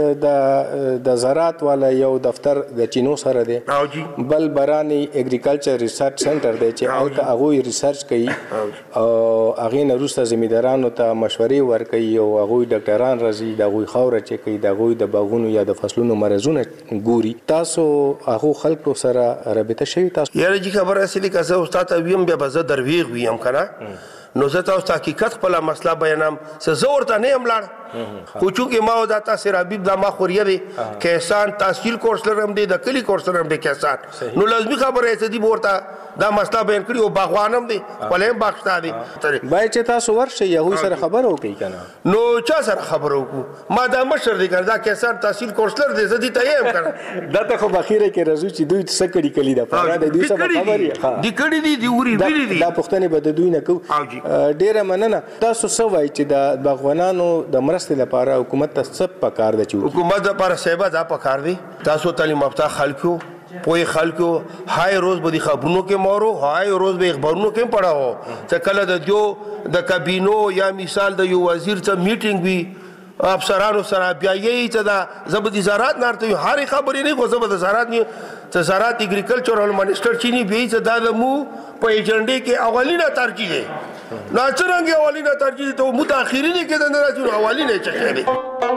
د زراعت والا یو دفتر د چینو سره دی بل برانی اګریکلچر ریسرچ سنټر دی چې هغه ریسرچ کوي او هغه نه روسته زمیندارانو ته مشورې ورکوي او هغه ډاکټران راځي د هغه خوره چې کوي د هغه د باغونو یا د فصلونو مرزونه ګوري تاسو هغه خلکو سره رابطه شوي تاسو یاره جی خبره اصلي کاسه استاد ویم بیا به زه درویغ ویم کنه نو زه تاسو ته حقیقت خپل مسله بیانم زه ورته نه یم لاړ خو چونکې ما دا تاسو رابط د ما خوريه دي کسان تحصیل کورس لرم دي د کلی کورس لرم دي کسان نو لازمي خبره چې دی ورته دا مسله بیان کړی او باغوانم دي ولې باغشتا دي بای چې تاسو ورشي یو سره خبر وکي کنه نو چا سره خبر وکړو ما دا مشر دي کنه دا کسان تحصیل کورس لر دي زه دي ته یم کنه دا ته خو بخیره کې رازو چې دوی څه کړی کلی دا په دا دوی سره خبري دي کړی دي وری ویلي دي دا پښتنه بد دوی نه کو ډیره مننه تاسو څه وای چې د باغوانانو د مرستې لپاره حکومت ته څه پکار دی چې حکومت لپاره سیبه دا پکار دی تاسو تعلیم یافته خلکو پوی خلکو هاي روز به خبرونو کې مورو هاي روز به خبرونو کې پڑھاو چې کله د کابینو یا مثال د یو وزیر ته میټینګ وی افسرانو سره بیا یې چې دا زبدي زراعت نارته هر خبرې نه کو زبد زراعت نه چې زراعت اګریکلچرل منسٹر چینی به چې دا مو په ایجنډې کې اولینه ترجیح دی نه څنګه اولینه ترجیح ته متأخرین کې د نه راځي اولینه چکه دی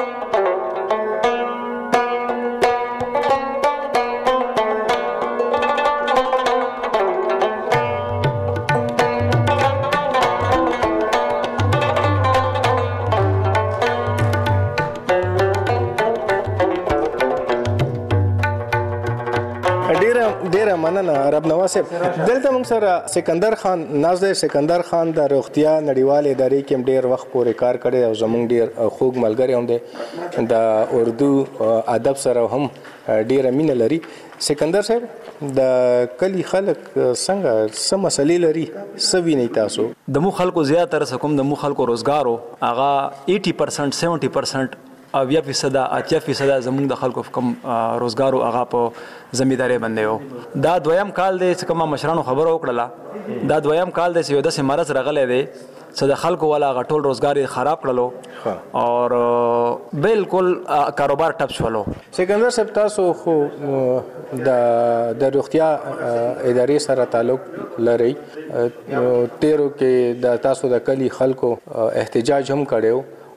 ډیره مننه رب نواز صاحب دلته موږ سره سکندر خان نازل سکندر خان د روغتیا نړیوال ادارې کې ډیر وخت پورې کار کړی او زموږ ډیر خوږ ملګری هم دی د اردو ادب سره هم ډیره مینه لري سکندر صاحب د کلی خلک څنګه سم مسلې لري سوي نه تاسو د مو خلکو زیاتره کوم د مو خلکو روزګارو هغه 80% 70% او 80% زموږ د خلکو کم روزګارو هغه په زمینداري باندې وو دا دویم کال دی چې کوم مشرانو خبرو وکړه دا دویم کال دی چې د مرز رغلې دی چې د خلکو والا غټول روزګار خراب کړلو او بالکل کاروبار ټپ شولو سکندر صاحب تاسو خو د روغتیا ادارې سره تعلق لري تیرو کې د تاسو د کلی خلکو احتجاج هم کړو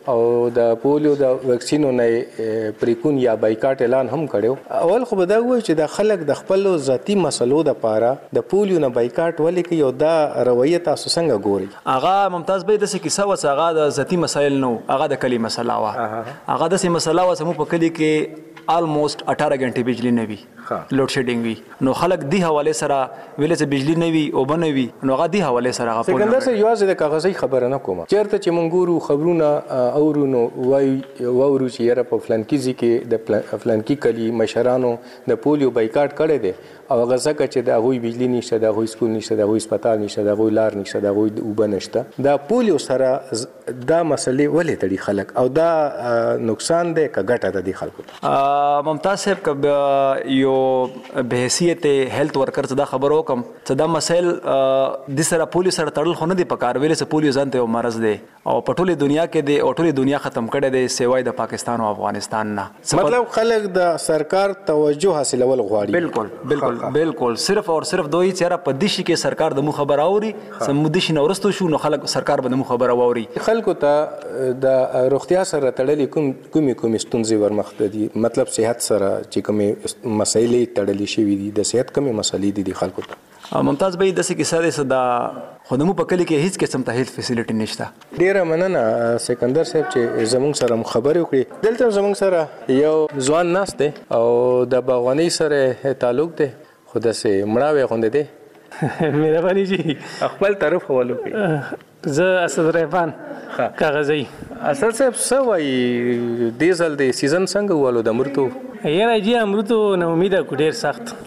او د پولیو د ویکسینو نه پریکون یا بایکاټ اعلان هم کړو. اول خو به دا وایي چې د خلک د خپل ذاتی مسلو د پاره د پولیو نه بایکاټ ولې کوي او دا رویه تاسو څنګه ګوري؟ هغه ممتاز به د څه کیسه و هغه د ذاتی مسایل نو هغه د کلی مسله وا هغه د څه مسله و سمو په کلی کې almost 18 غنټې بجلی نه وي لوډ شیډینګ وي نو خلک دی حواله سره ویلې چې بجلی نه وي او بنوي نو هغه دی حواله سره هغه سکندر سره یوازې د کاغذي خبره نه کوم چیرته چې منګورو خبرونه اورونو وای وورو چې یره په فلانکیزي کې د فلانکی کلی مشرانو د پولیو بایکاټ کړي دي او هغه ځکه چې د غوي بجلی نشته د غوي سکول نشته د غوي هسپتال نشته د غوي لار نشته د غوي وب نشته دا پولیو سره دا مسلې ولې تړي خلک او دا نقصان دی که ګټه ده دي خلکو؟ ممتاز صاحب کب یو بحیثیت هیلث ورکر څخه خبرو کوم چې دا مسائل د سره پولیس سره تړل خو نه دی پکار ویل چې پولیس ځانته یو مرز دی او په ټوله دنیا کې دی او ټوله دنیا ختم کړي دی سیوای د پاکستان او افغانستان نه مطلب خلک د سرکار توجه حاصلول غواړي بالکل صرف اور صرف دوی چیرې په دشي کې سرکار د مو خبر اوري سمودشي نورستو شو نو خلک سرکار به مو خبر اوري خلکو ته د روغتیا سره تړلې کومي ستونزې ورمخ دي مطلب صحت سره چې کومې مسایلې تړلې شوې دي د صحت کومې مسلې دي خلکو ته ممتاز به د څه کیسه ده صدا خودمو په کلی کې هیڅ قسم ته هیڅ فیسیلیټي نشته. ډیره مننه سکندر صاحب چې زموږ سره خبرې وکړي. دلته زموږ سره یو ځوان ناست دی او د باغوانۍ سره تعلق دی خو داسې مړاوی غوندې دی. مهرباني جی خپل طرف حوالو کړي. زه اسد رحمان کاغذي. اسد صاحب څه وایي دې ځل د سیزن څنګه والو د امرتو؟ یاره جی امرتو نه امیده کو ډیر سخت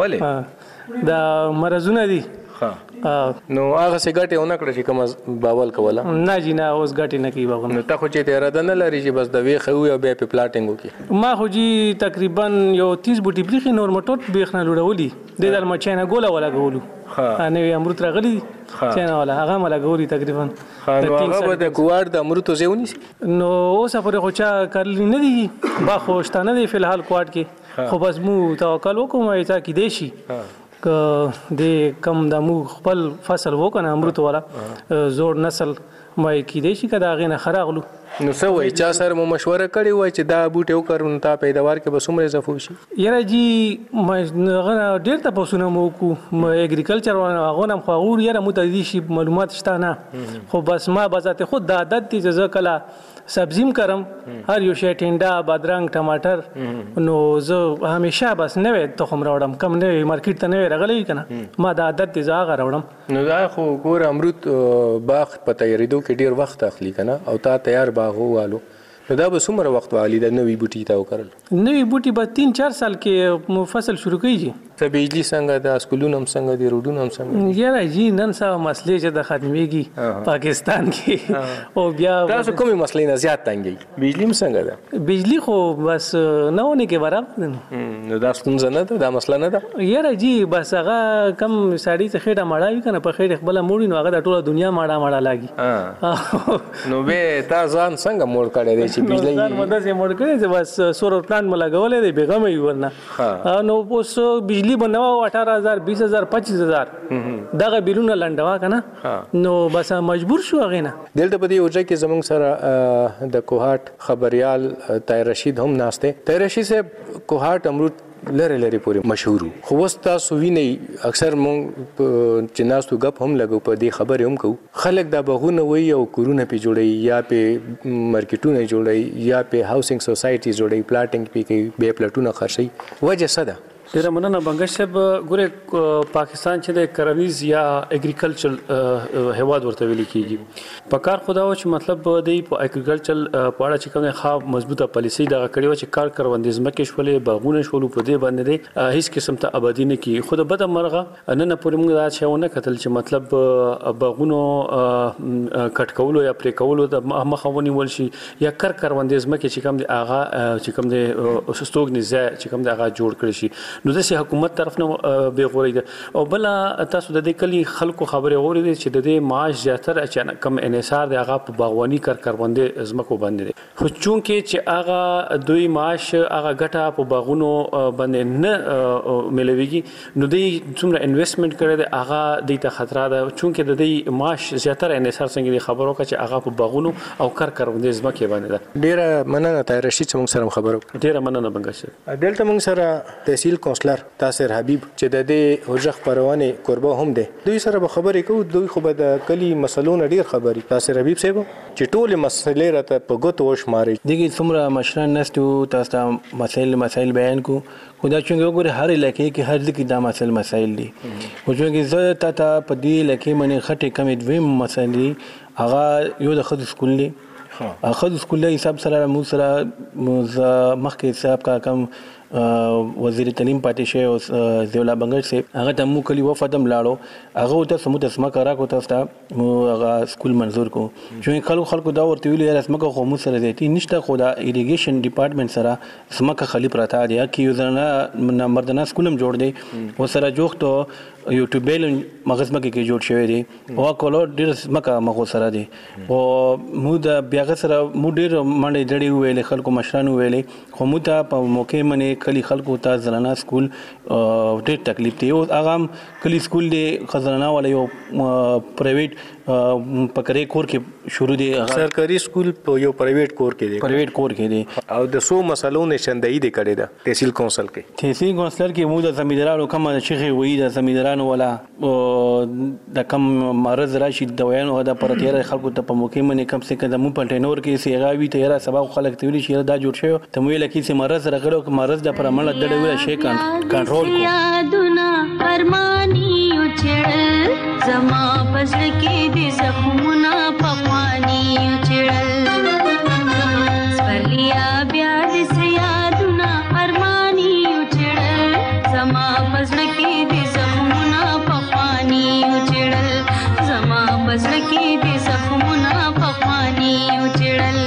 ولې دا مرزونه دي نو هغه سیګاټي ونه کړی چې کوم باول کوله نه جی نه اوس ګاټي نه کوي باغونه نو ته خو چې اراده نه لري چې بس د وی خو او بیا په پلاټینګ وکي ما خو جی تقریبا یو 30 بوټي بلیخي نور موټر بیخنه لوړولي د دل مچانه ګوله ولا ګولو نه وی امرت راغلی چانه ولا هغه ملا ګوري تقریبا نو هغه به د کوار د امرتو زیونی نو اوس پر خو چا کارلی نه دی با خوشتانه دی فل حال کوارد کې خو بس مو توکل وکوم ایتا کې دیشي که د کم د مو خپل فصل وکنه امرت والا زوړ نسل مې کې دی چې دا غینه خراغلو نو څه وای چا سره مو مشوره کړی وای چې دا بوټي وکړو نو تا پیداوار کې به څومره اضافه وشي؟ یاره جی ما ډیر ته پوسونه مو کو اګریکلچر هغه نم خو غور یاره متدی شي معلومات شته نه خو بس ما بذات خود د عادت دي چې کله سبزیم کرم هر یو شی ټینډا بادرنګ ټماټر نو زه همیشه بس نه تخم راوړم کم نه مارکیټ ته نه راغلی کنه ما د عادت دي زه هغه راوړم نو دا خو ګور امرت باغ په تیاریدو کې ډیر وخت اخلي کنه او تا تیار باغ والو نو دا به څومره وخت والی د نوې بوټي تا وکړل نوې بوټي به 3-4 سال کې فصل شروع کیږي ته بجلی څنګه د اسکولونو هم څنګه دی روډونو هم څنګه یاره جی نن سبا مسلې چې د ختمېږي پاکستان کې او بیا تاسو کومې مسلې نه زیات تنګي بجلی هم څنګه ده بجلی خو بس نه ونه کې برابر نو دا ستونزه نه ده دا مسله نه ده یاره جی بس هغه کم ساړی څه خېټه مړاوي کنه په خېټه خپل موړي نو هغه د ټوله دنیا مړه لاګي نو به تا ځان څنګه موړ کړی دی چې بجلی ځان مده سي موړ کړی چې بس سولر پلانټ ملا غولې دی بیغمه یې ورنه نو اوس بجلی بنوا 18000 20000 25000 دغه بیرونه لنډوا کنه نو بس مجبور شو غینه دلته په دې وجه کې زمونږ سره د کوهات خبريال طاهر رشید هم ناشته طاهر رشید صاحب کوهات امرود لری پوری مشهور خو وستا سوینه اکثر مونږ چې ناستو غپ هم لګو په دې خبرې هم کو خلک دا بغونه وي او کورونه په جوړي یا په مارکیټونه جوړي یا په هاوسینګ سوسایټي جوړي پلاټینګ په کې به پلاټونه خرشي وجه څه ده ډیر مننه بنگش صاحب ګوره پاکستان چې د کرنیز یا اګریکلچر هواد ورته ویل کیږي په کار خدا و چې مطلب دی په اګریکلچر په اړه چې کومه خاص مضبوطه پالیسي دا کړی و چې کار کروندې زمکه شولې باغونه شولو په دې باندې دی هیڅ قسم ته آبادی نه کی خود بد مرغه نه پورې موږ دا چاونه کتل چې مطلب باغونو کټکولو یا پرې کولو د مخاوني ول شي یا کروندې زمکه چې کوم دی اغا چې کوم دی سستوګ نه ځای چې کوم دی اغا جوړ کړی شي نو د حکومت طرف نه به غوړي ده او بل تاسو د دې کلی خلکو خبره غوړي دي چې د دې معاش زیاتره اچانک کم انحصار دی هغه په باغواني کروندې زمکو باندې دي خو چونکې چې هغه دوی معاش هغه ګټه په باغونو باندې نه ملويږي نو دوی څومره انویسټمنټ کړی دی هغه د ته خطر ده چونکې د دې معاش زیاتره انحصار څنګه خبرو کا چې هغه په باغونو او کروندې زمکه باندې ده ډیره مننه طاهر رشید چې موږ سره خبرو ډیره مننه بنګشه دلته موږ سره تحصیل کونسلر تاسر حبیب چې د دې هوجخ پروانه قربا هم ده دوی سره به خبرې کوو دوی خو به د کلی مسلو نه ډیر خبري تاسر حبیب صاحب چې ټول مسلې راته په ګوتو وشماري دغه څومره مشران نستو تاسو مسائل بیان کو خدا چونګه وګوره هر علاقې کې هر ځکه دا مسائل دي او چونګه زه ته په دې علاقې باندې خټه کمې دویم مسائل هغه یو د خود سکول دی خود سکول دی حساب سره مو سره مخکې حساب کا کم وزیر تعلیم پاتې شي او زیولا بنگل سي هغه ته مو کلی وفدم لاړو هغه ته سمو د سما کرا کو تاسو مو هغه سکول منزور کو چې خلکو دا ورته ویل یا سمګه خو مو سره دیتی نشته خو دا ایریګیشن ډپارټمنټ سره سمګه خلی پراته دی کی یوزنه مردانه سکولم جوړ دی و سره جوخته یوټیوب مغزمه کې جوړ شوی دی او کولو ډیر سمګه مغو سره دی او مو د بیاغه سره مو ډیر منډه ډړې ویلې خلکو مشرانو ویلې خو مو ته په موقع منه کلی خلکو ته زنانه سکول ډېر تکلیف دی او هغه کلی سکول دی خزانه ولا یو پرایویټ پکړې کور کې شروع دی سرکاري سکول په یو پرایویټ کور کې دی او د سو مسلو نشندهي دی کړی دا تحصیل کونسل کې مو د زمیندارانو کوم شيخي وې د زمیندارانو ولا د کم مرز راشي د وینو د پرتیر خلکو ته په موقع منه کم څه کده مو پټینور کې سیغاوي ته را سبا خلک ته ویل شي دا جوړ شو ته مو لکه چې مرز رغړو مرز د پرمل د ډېر شي کنټرول کو یادونه ارمانی اچړل زما پزړ کې دي زخمونه پخوانی اچړل سپرلیا بیا دې یادونه ارمانی اچړل زما پزړ کې دي زخمونه پخوانی اچړل زما پزړ کې دي زخمونه پخوانی اچړل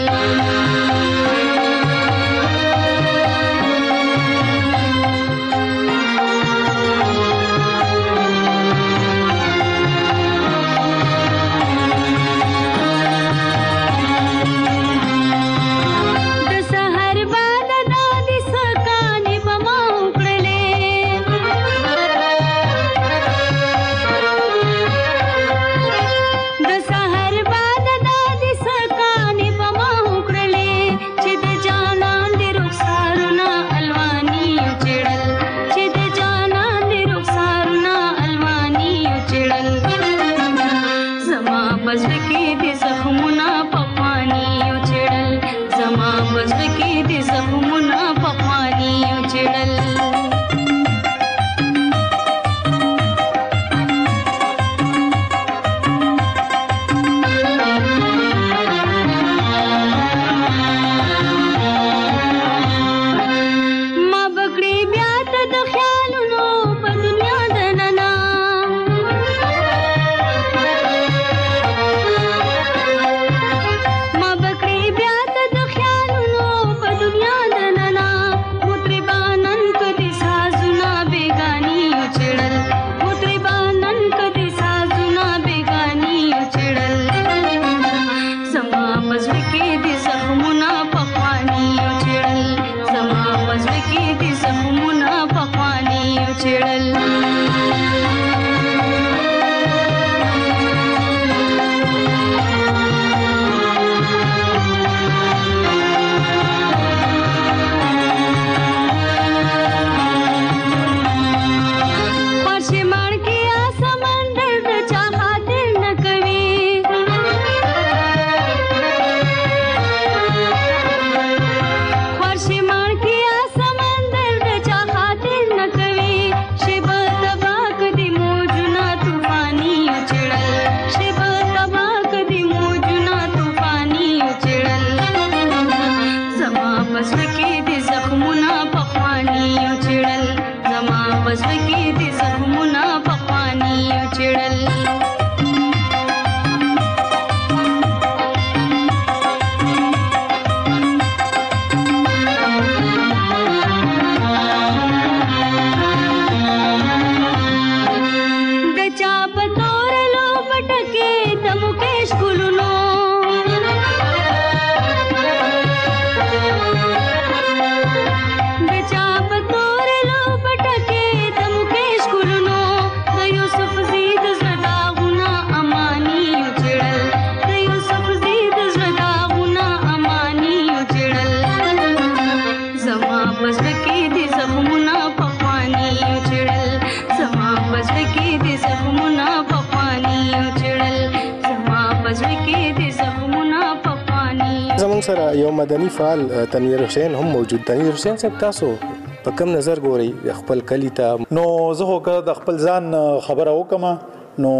سره یو مدني فعال تنویر حسین هم موجود. تنویر حسین صاحب تاسو په کوم نظر ګورئ خپل کلی ته؟ نو زه خو که د خپل ځان خبره وکم نو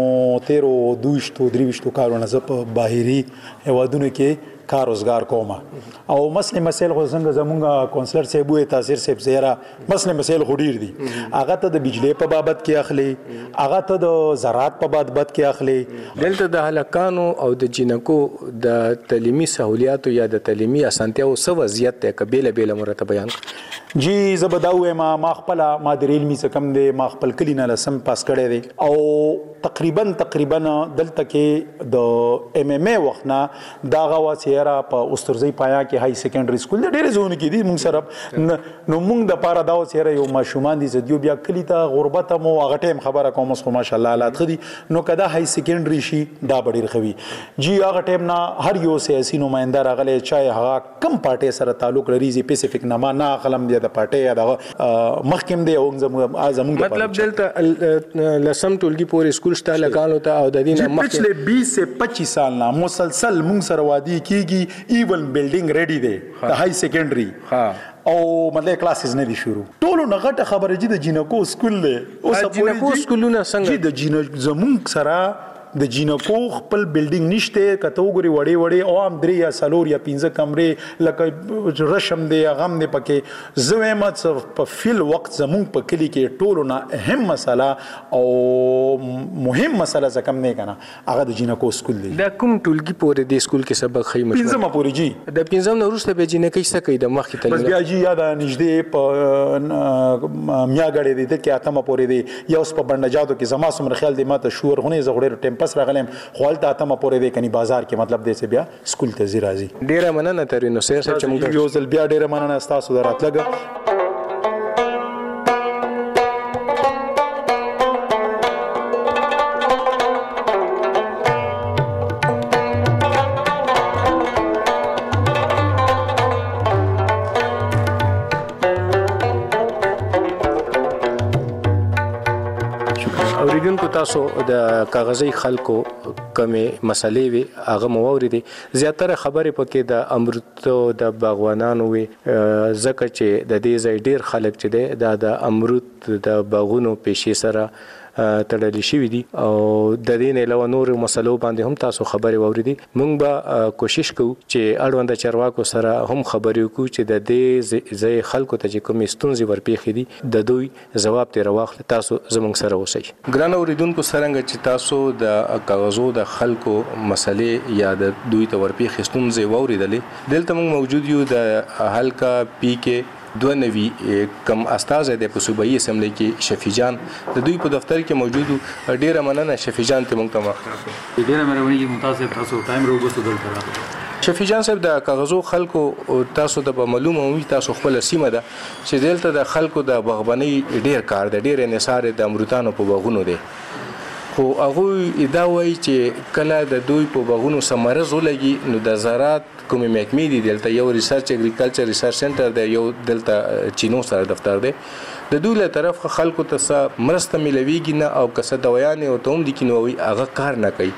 23 کارونه زه په باهري هیوادونو کې کار روزګار کوم او مسایل خو څنګه زمونږ کونسلر صاحب وي تاثیر صاحب زیره مسایل خو ډیر دي. هغه ته د بجلی په بابت کې اخلي، هغه ته د زراعت په بابت کې اخلي. دلته د هلکانو او د جنکو د تعلیمي سہولیاتو یا د تعلیمي اسانتیاو څه وضعیت دی که بیله مرته بیان؟ جی زه به دا ووایم ما خپله ما د ریلمي څه کم دی ما خپل کلي نه لسم پاس کړی دی او تقریبا دلته کې د ایم ام ای وخت نه دغه وسیره په استرزی پایا کې های سیکنډري سکول د ډېرې ځایونو کې دي موږ سره نو موږ د پاره دا وسیره یو ماشومان دي زه دیو بیا کلي ته غربت مو هغه ټایم خبره کوم خو ماشاءالله حالات ښه دي نو که دا های سیکنډري شي دا به ډېر ښه وي. جی هغه ټایم نه هر یو سیاسي نماینده راغلی چای هغه کم پارټۍ سره تعلق لري پیسفیک نه اخلم دی د پارټۍ یا دغه مخکې دی او زموږ مطلب دلته لسم ټولګي پورې سکول شته لکانو ته او د دې نه مخکې پچھلے 20 سے 25 سال نه مسلسل موږ سره وادي کیږي ایون بلډینګ ریډي دی د های سیکنډري او مطلب کلاسز نه دي شروع ټولو نه غټه خبره جدي د جنکو سکول دی او جنکو سکولونه څنګه د جنکو زموږ سره د جنکو خپل بلډینګ نشته کته وګوري وړي او ام 3 یا 4 یا 5 کمرې لکه رشم دی غم دی پکې زوی مت په فل وخت زمون په کلی کې ټولو نه اهم مسله او مهم مسله څه کم نه کنه هغه د جنکو سکول دی. دا کوم ټولګي پورې د سکول کې سبق خې مشوره؟ پنځمه پورې جی. د پنځم نه وروسته به جنکې څه کوي د مخکې تعلیم؟ بس بیا جی یا د نږدې په میاګړې دی کې اتمه پورې دی یا اوس په بندجاتو کې زما سمره خیال دی ماته شور غونې زغړې ټیم پس راغلم خپل ته اتمه پورې دی کني بازار کې مطلب دې سه بیا سکول ته زی راځي. ډیره مننه ترې نو سیر صاحب چې موږ یو ځل بیا ډیره مننه تاسو دراتلګه. اوریدونکو تاسو د کاغذي خلکو کمې مسلې وي هغه مو واورېدې زیاتره خبرې پکې د امرود د باغوانانو وي ځکه چې د دې ځای ډېر خلک چې دی دا د امرود د باغونو پیشې سره تړلې شوي دي او د دې نه علاوه نور مسلو باندې هم تاسو خبرې واورېدې. موږ به کوشش کوو چې اړونده چارواکو سره هم خبرې وکړو چې د دې ځای خلکو ته چې کومې ستونزې ورپېښې دي د دوی ځواب ترې راواخلي. تاسو زموږ سره اوسئ. ګران اوریدونکو څرنګه چې تاسو د کاغذو د خلکو مسلې یا د دوی ته ورپېښې ستونزې واورېدلې دلته موږ موجود یو د هلکا پی کې 2 نوي کم استاد د صوبایي اسمبلی کې شفیع جان د دوی په دفتر کې موجود. ډیره مننه شفیع جان ته موږ ته مخ ډیره مهرباني چې متاسف تاسو ټایم راوګستو دلته. شفیع جان صاحب د کاغذو خلکو تاسو ته معلومه وي تاسو خپل سیمه ده چې دلته د خلکو د باغباني ډیر کار د ډیر انحصار د امرودانو په باغونو دی خو هغه دا وایي چې کله د دوی په باغونو سمرز ولګي نو د زراعت کومې محکمې دي دلته یو ریسرچ اګریکلچر ریسرچ سنټر دی یو دلته چینو سره دفتر دی د دوی له طرف خلکو ته مرسته ملويږي نه او که څه دوايان او ته هم دي کې نو هغه کار نه کوي.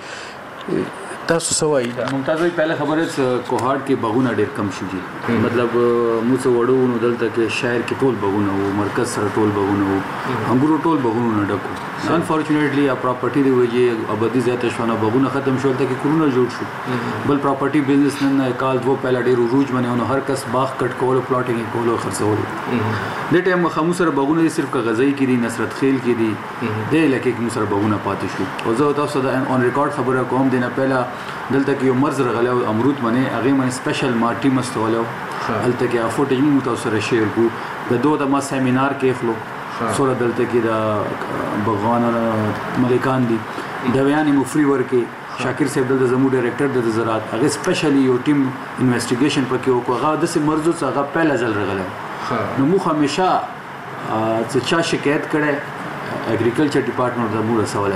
تاسو سوای ممتاز وی پہله خبره کوهاټ کې باغونه ډیر کم شو دي مطلب موږ وړو نو دلته کې شهر کې ټول باغونه او مرکز سره ټول باغونه او انګورو ټول باغونه نه ډکو انفورچونټلی ا پراپرټي دی وجه ابدي زیاته شونه باغونه ختم شول ته کې کورونه جوړ شو بل پراپرټي بزنس نه کال دو پہله ډیر روج باندې نو هر کس باغ کټ کول پلاټینګ کول خرڅول د ټیم خامو سره باغونه صرف غزای کې دي نصرت خیل کې دي د لکه کې سره باغونه پاتې شو او زه تاسو د اون ریکارډ خبره کوم دینه پہله دلته کې یو مرز رغله او امرود باندې هغه باندې سپیشل مارټي مستولو دلته کې افوټ یې مو تاسو سره شیر کو د دوه د ما سیمینار کې خلو سره دلته کې د بغوان ملکان دي د بیان مفری ورکه شاکر صاحب دلته زمو ډایریکټر د زراعت هغه سپیشلی یو ټیم انویسټیګیشن پکې وکړه هغه د مرزو څخه پهلا ځل رغله نو مو همیشه چې چا شکایت کړي اګریکلچر ډپارټمنټ د مو رسوله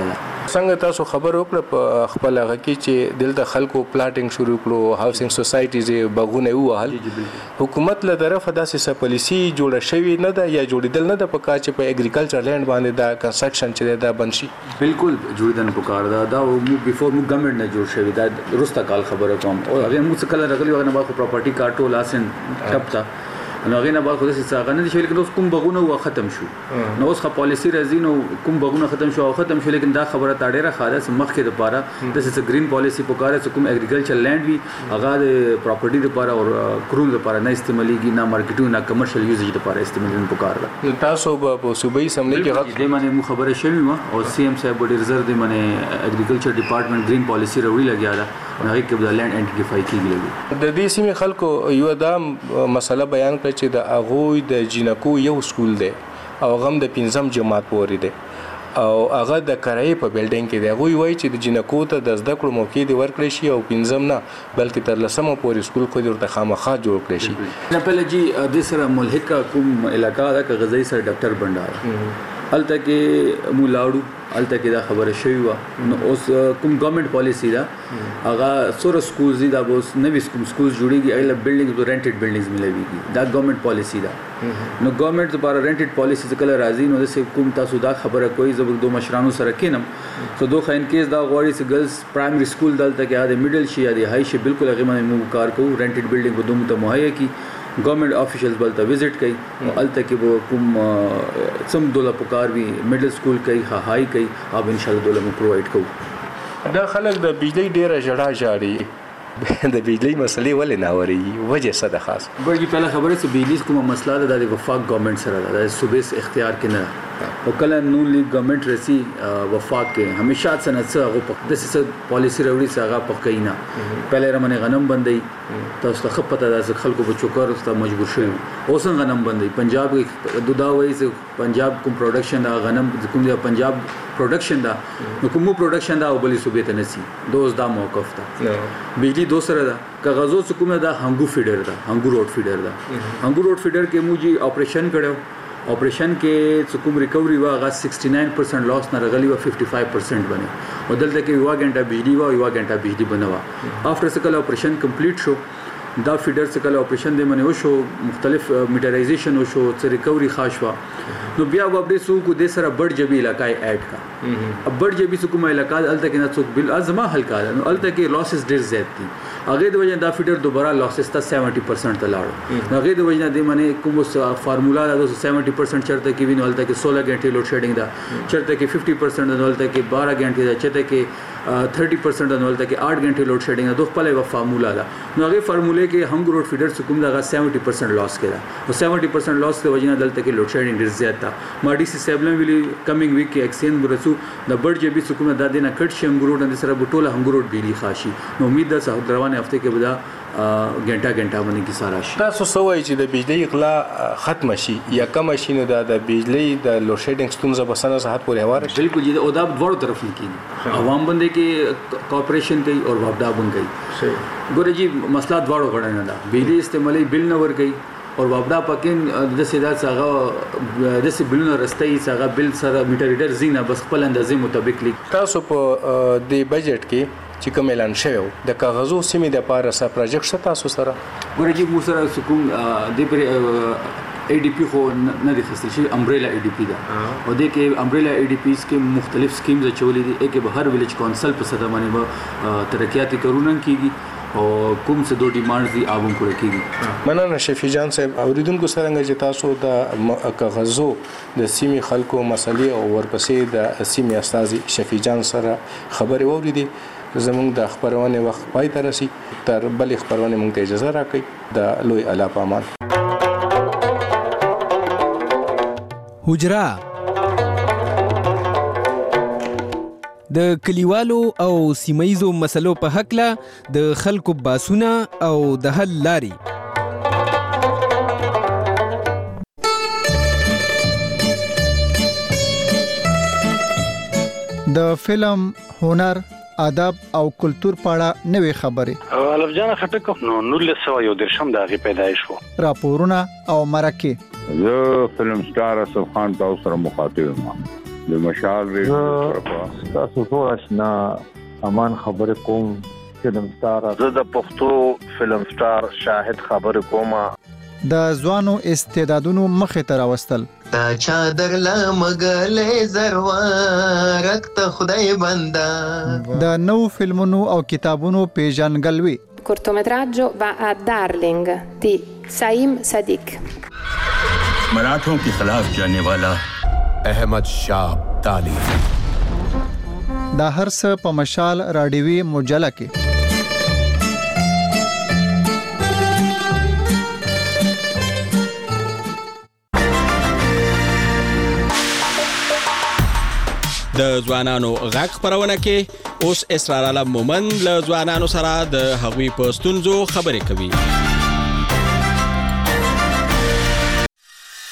څنګه تاسو خبر وکړه په خپل هغه کې چې دلته خلکو پلاټینګ شروع کړو هاوسینګ سوسایټیز بغونه وهل حکومت له طرفه داسې پالیسی جوړه شوی نه ده یا جوړیدل نه ده په کار چې په اګریکلچر لینډ باندې دا کنسټرکشن چې دا بند شي بالکل جوړیدل په کار دا مو بیفور مو ګورنمنت نه جوړ شوی دا رستا کال خبره کوم او هغه مو څه کله راغلی هغه نه با پراپرټي کارټو لاسن ټپتا نو هغه نه با خو داسې څنګه نه شي لیکن اوس کوم بغونه و ختم شو نو اوس خو پالیسی راځي نو کوم بغونه ختم شو او ختم شو لیکن دا خبره تا ډیره خاله سم مخ کې د پاره داسې گرین پالیسی په کار چې کوم اګریکلچر لینډ وی هغه د پراپرټي د پاره او کرون د پاره نه استعماليږي نه مارکیټو نه کمرشل یوزیج د پاره استعمالون په کار ده تاسو په صوبایي سملې کې غږ دې باندې مو خبره شوی و او سی ام صاحب ډیر زر دې باندې اګریکلچر ډپارټمنټ گرین پالیسی راوړي لګیا ده هغه کې د لینډ انټیفای کیږي د دې سیمې خلکو یو دا مسله بیان کړ چې د اغو د جنکو یو سکول دی او غم د 5م جماعت پورې دی او هغه د کرای په بلډینګ کې دی غوي وای چې د جنکو ته د زده کړو موقع دی ورکړی شي او 5م نه بلکې تر 10م پورې سکول خو ورته خامخا جوړ کړی شي نه پهله جی د سره ملحق کوم علاقہ دا غزای سره ډاکټر بندار الته کې مو لاړو الته کې دا خبره شوی و نو اوس کوم ګورنمنت پالیسی دا هغه سور سکولز دي دا اوس نوې سکولز جوړیږي ایله بلډینګز رینټډ بلډینګز ملويږي دا ګورنمنت پالیسی دا نو ګورنمنت لپاره رینټډ پالیسی څخه راځي نو د کوم تاسو دا خبره کوي زبر دوه مشرانو سره کینم سو دوه ان کیس دا غوړي چې ګرلز پرایمری سکول دلته کې د میډل شي یا د های شي بالکل هغه باندې مو کار کوو رینټډ بلډینګ په دوه ته مهیا کی گورنمنٹ آفیشلز بلته وزټ کوي او الته کې به کوم سم دوله پکار وی میډل سکول کوي هاي کوي اب ان شاء الله دوله مو پرووايډ کوو دا خلک د بجلی ډیره جړه جاړي د بجلی مسلې ولې نه اوري وجه څه ده خاص ګورګي پهله خبره چې بجلی کومه مسله ده د وفاق ګورنمنت سره ده د صوبې اختیار کې نه او کله نون لیگ ګورنمنت رسی وفاق کې همیشه څنګه هغه په داسې پالیسی راوړي چې هغه په کینا پهله رمنه غنم بندي تاسو ته خپته ده خلکو په چوکر ته مجبور شوی اوس غنم بندي پنجاب کې دودا وایي چې پنجاب کوم پروډکشن دا غنم کوم دی پنجاب پروډکشن دا نو کوم پروډکشن دا وبلی صوبې ته نسی دوز دا موقف ده بجلی دوسره ده کاغذو څخه دا هنګو فیډر ده هنګو روډ فیډر ده هنګو روډ فیډر کې موږ اپریشن کړو اپریشن کې کوم ریکوري واغه 69% لاس نه رغلی و 55% بنه او دلته کې یو غنټه بجلی و یو غنټه بجلی بنوا افټر سکل اپریشن کمپلیټ شو دا فیډر سکل اپریشن د منو شو مختلف میټرایزیشن شو چې ریکوري خاص وا نو بیا و اپډیټ سو کو د سره بڑ جبی علاقای اډ کا اب بڑ جبی سو کوم علاقہ الته کې نه څوک بل ازما حل کا نو الته کې لاسز ډیر زیات دي هغه د وجه دا فیډر دوباره لاسز ته 70% ته لاړو هغه د وجه د منه کوم فارمولا دا 70% چرته کې وینول ته کې 16 غنټه لوډ شیډینګ دا چرته کې 50% نول ته کې 12 غنټه دا چرته کې 30% نول ته کې 8 غنټه لوډ شیډینګ دا دوه خپل یو فارمولا دا نو هغه فارمولې کې هنګ روډ فیډر کوم دا 70% لاس کړه او 70% لاس د وجه دلته کې لوډ شیډینګ ډیر زیات تا ما ډي سي سیبلن ویلي کمینګ ویک کې اکسین برسو د بڑ جبي کوم دا دینه کټ شم ګروډ د سره بټوله هنګ روډ بیلی خاشي نو امید ده صاحب روانه هفته کې بدا غنټه باندې کی سارا شي تاسو سوای چې د بجلی اغلا ختم شي یا کم شي نو د بجلی د لوډ شیډینګ ستونزه په سنه صحت پورې هواره شي بالکل او دا دوړو طرف نه کیږي عوام باندې کې کوآپریشن کوي او وابدا بن گئی ګوره جی مسله دوړو غړنه ده بجلی استعمالي بل نه ور گئی اور وابدا پکین د سیدا څنګه د سی بلونه رستای څنګه بل سره میټر ریډر زینه بس خپل اندازې مطابق لیک تاسو په د بجټ کې چې کوم اعلان شوی د کاغذو سیمې د پاره سره پروجیکټ شته تاسو سره ګورې چې مو سره کوم د پر ای ډی پی خو نه دي خسته شي امبریلا ای ډی پی دا او د کې امبریلا ای ډی پیز کې مختلف سکیمز چولې دي کې به هر ویلیج کونسل په سره باندې به ترقیاتی کارونه کیږي او کوم څه دوه ډیمانډز دي اوبم کړی کیږي مننه شفیع جان صاحب اوریدونکو سره چې تاسو د کاغذو د سیمې خلکو مسلې او ورپسې د سیمې استاذ شفیع جان سره خبرې ووریدي زموږ د خبرونه وخت پای ته رسي تر بل خبرونه مونږ ته اجازه راکړئ د لوی الله پامان حجرا د کلیوالو او سیمایزو مسلو په حق له د خلکو باسونه او د حل لاري د فلم هنر ادب او کلچر پاړه نوې خبره الف جان خټک نو 1913 د غي پیدایش وو راپورونه او مرکه زه فلم سٹار اسف خان تاسو سره مخاطب یم د مشال ریډیو تاسو ټول آشنا امان خبر کوم فلم سٹار زه د پښتو فلم سٹار شاهد خبر کوم د ځوانو استعدادونو مخه ته راوستل تا چادر لا مګلې زروارک ته خدای بندا د نو فلمونو او کتابونو پیژنګلوي cortometraggio va a Darling di Saim Sadiq मराठों के खिलाफ जाने वाला अहमद शाह ताली دا هر څه په مشال راډیوي مجله کې د ځوانانو غږ خبرونه کې اوس اسرار علم مومند له ځوانانو سره د هغوی په ستونزو خبرې کوي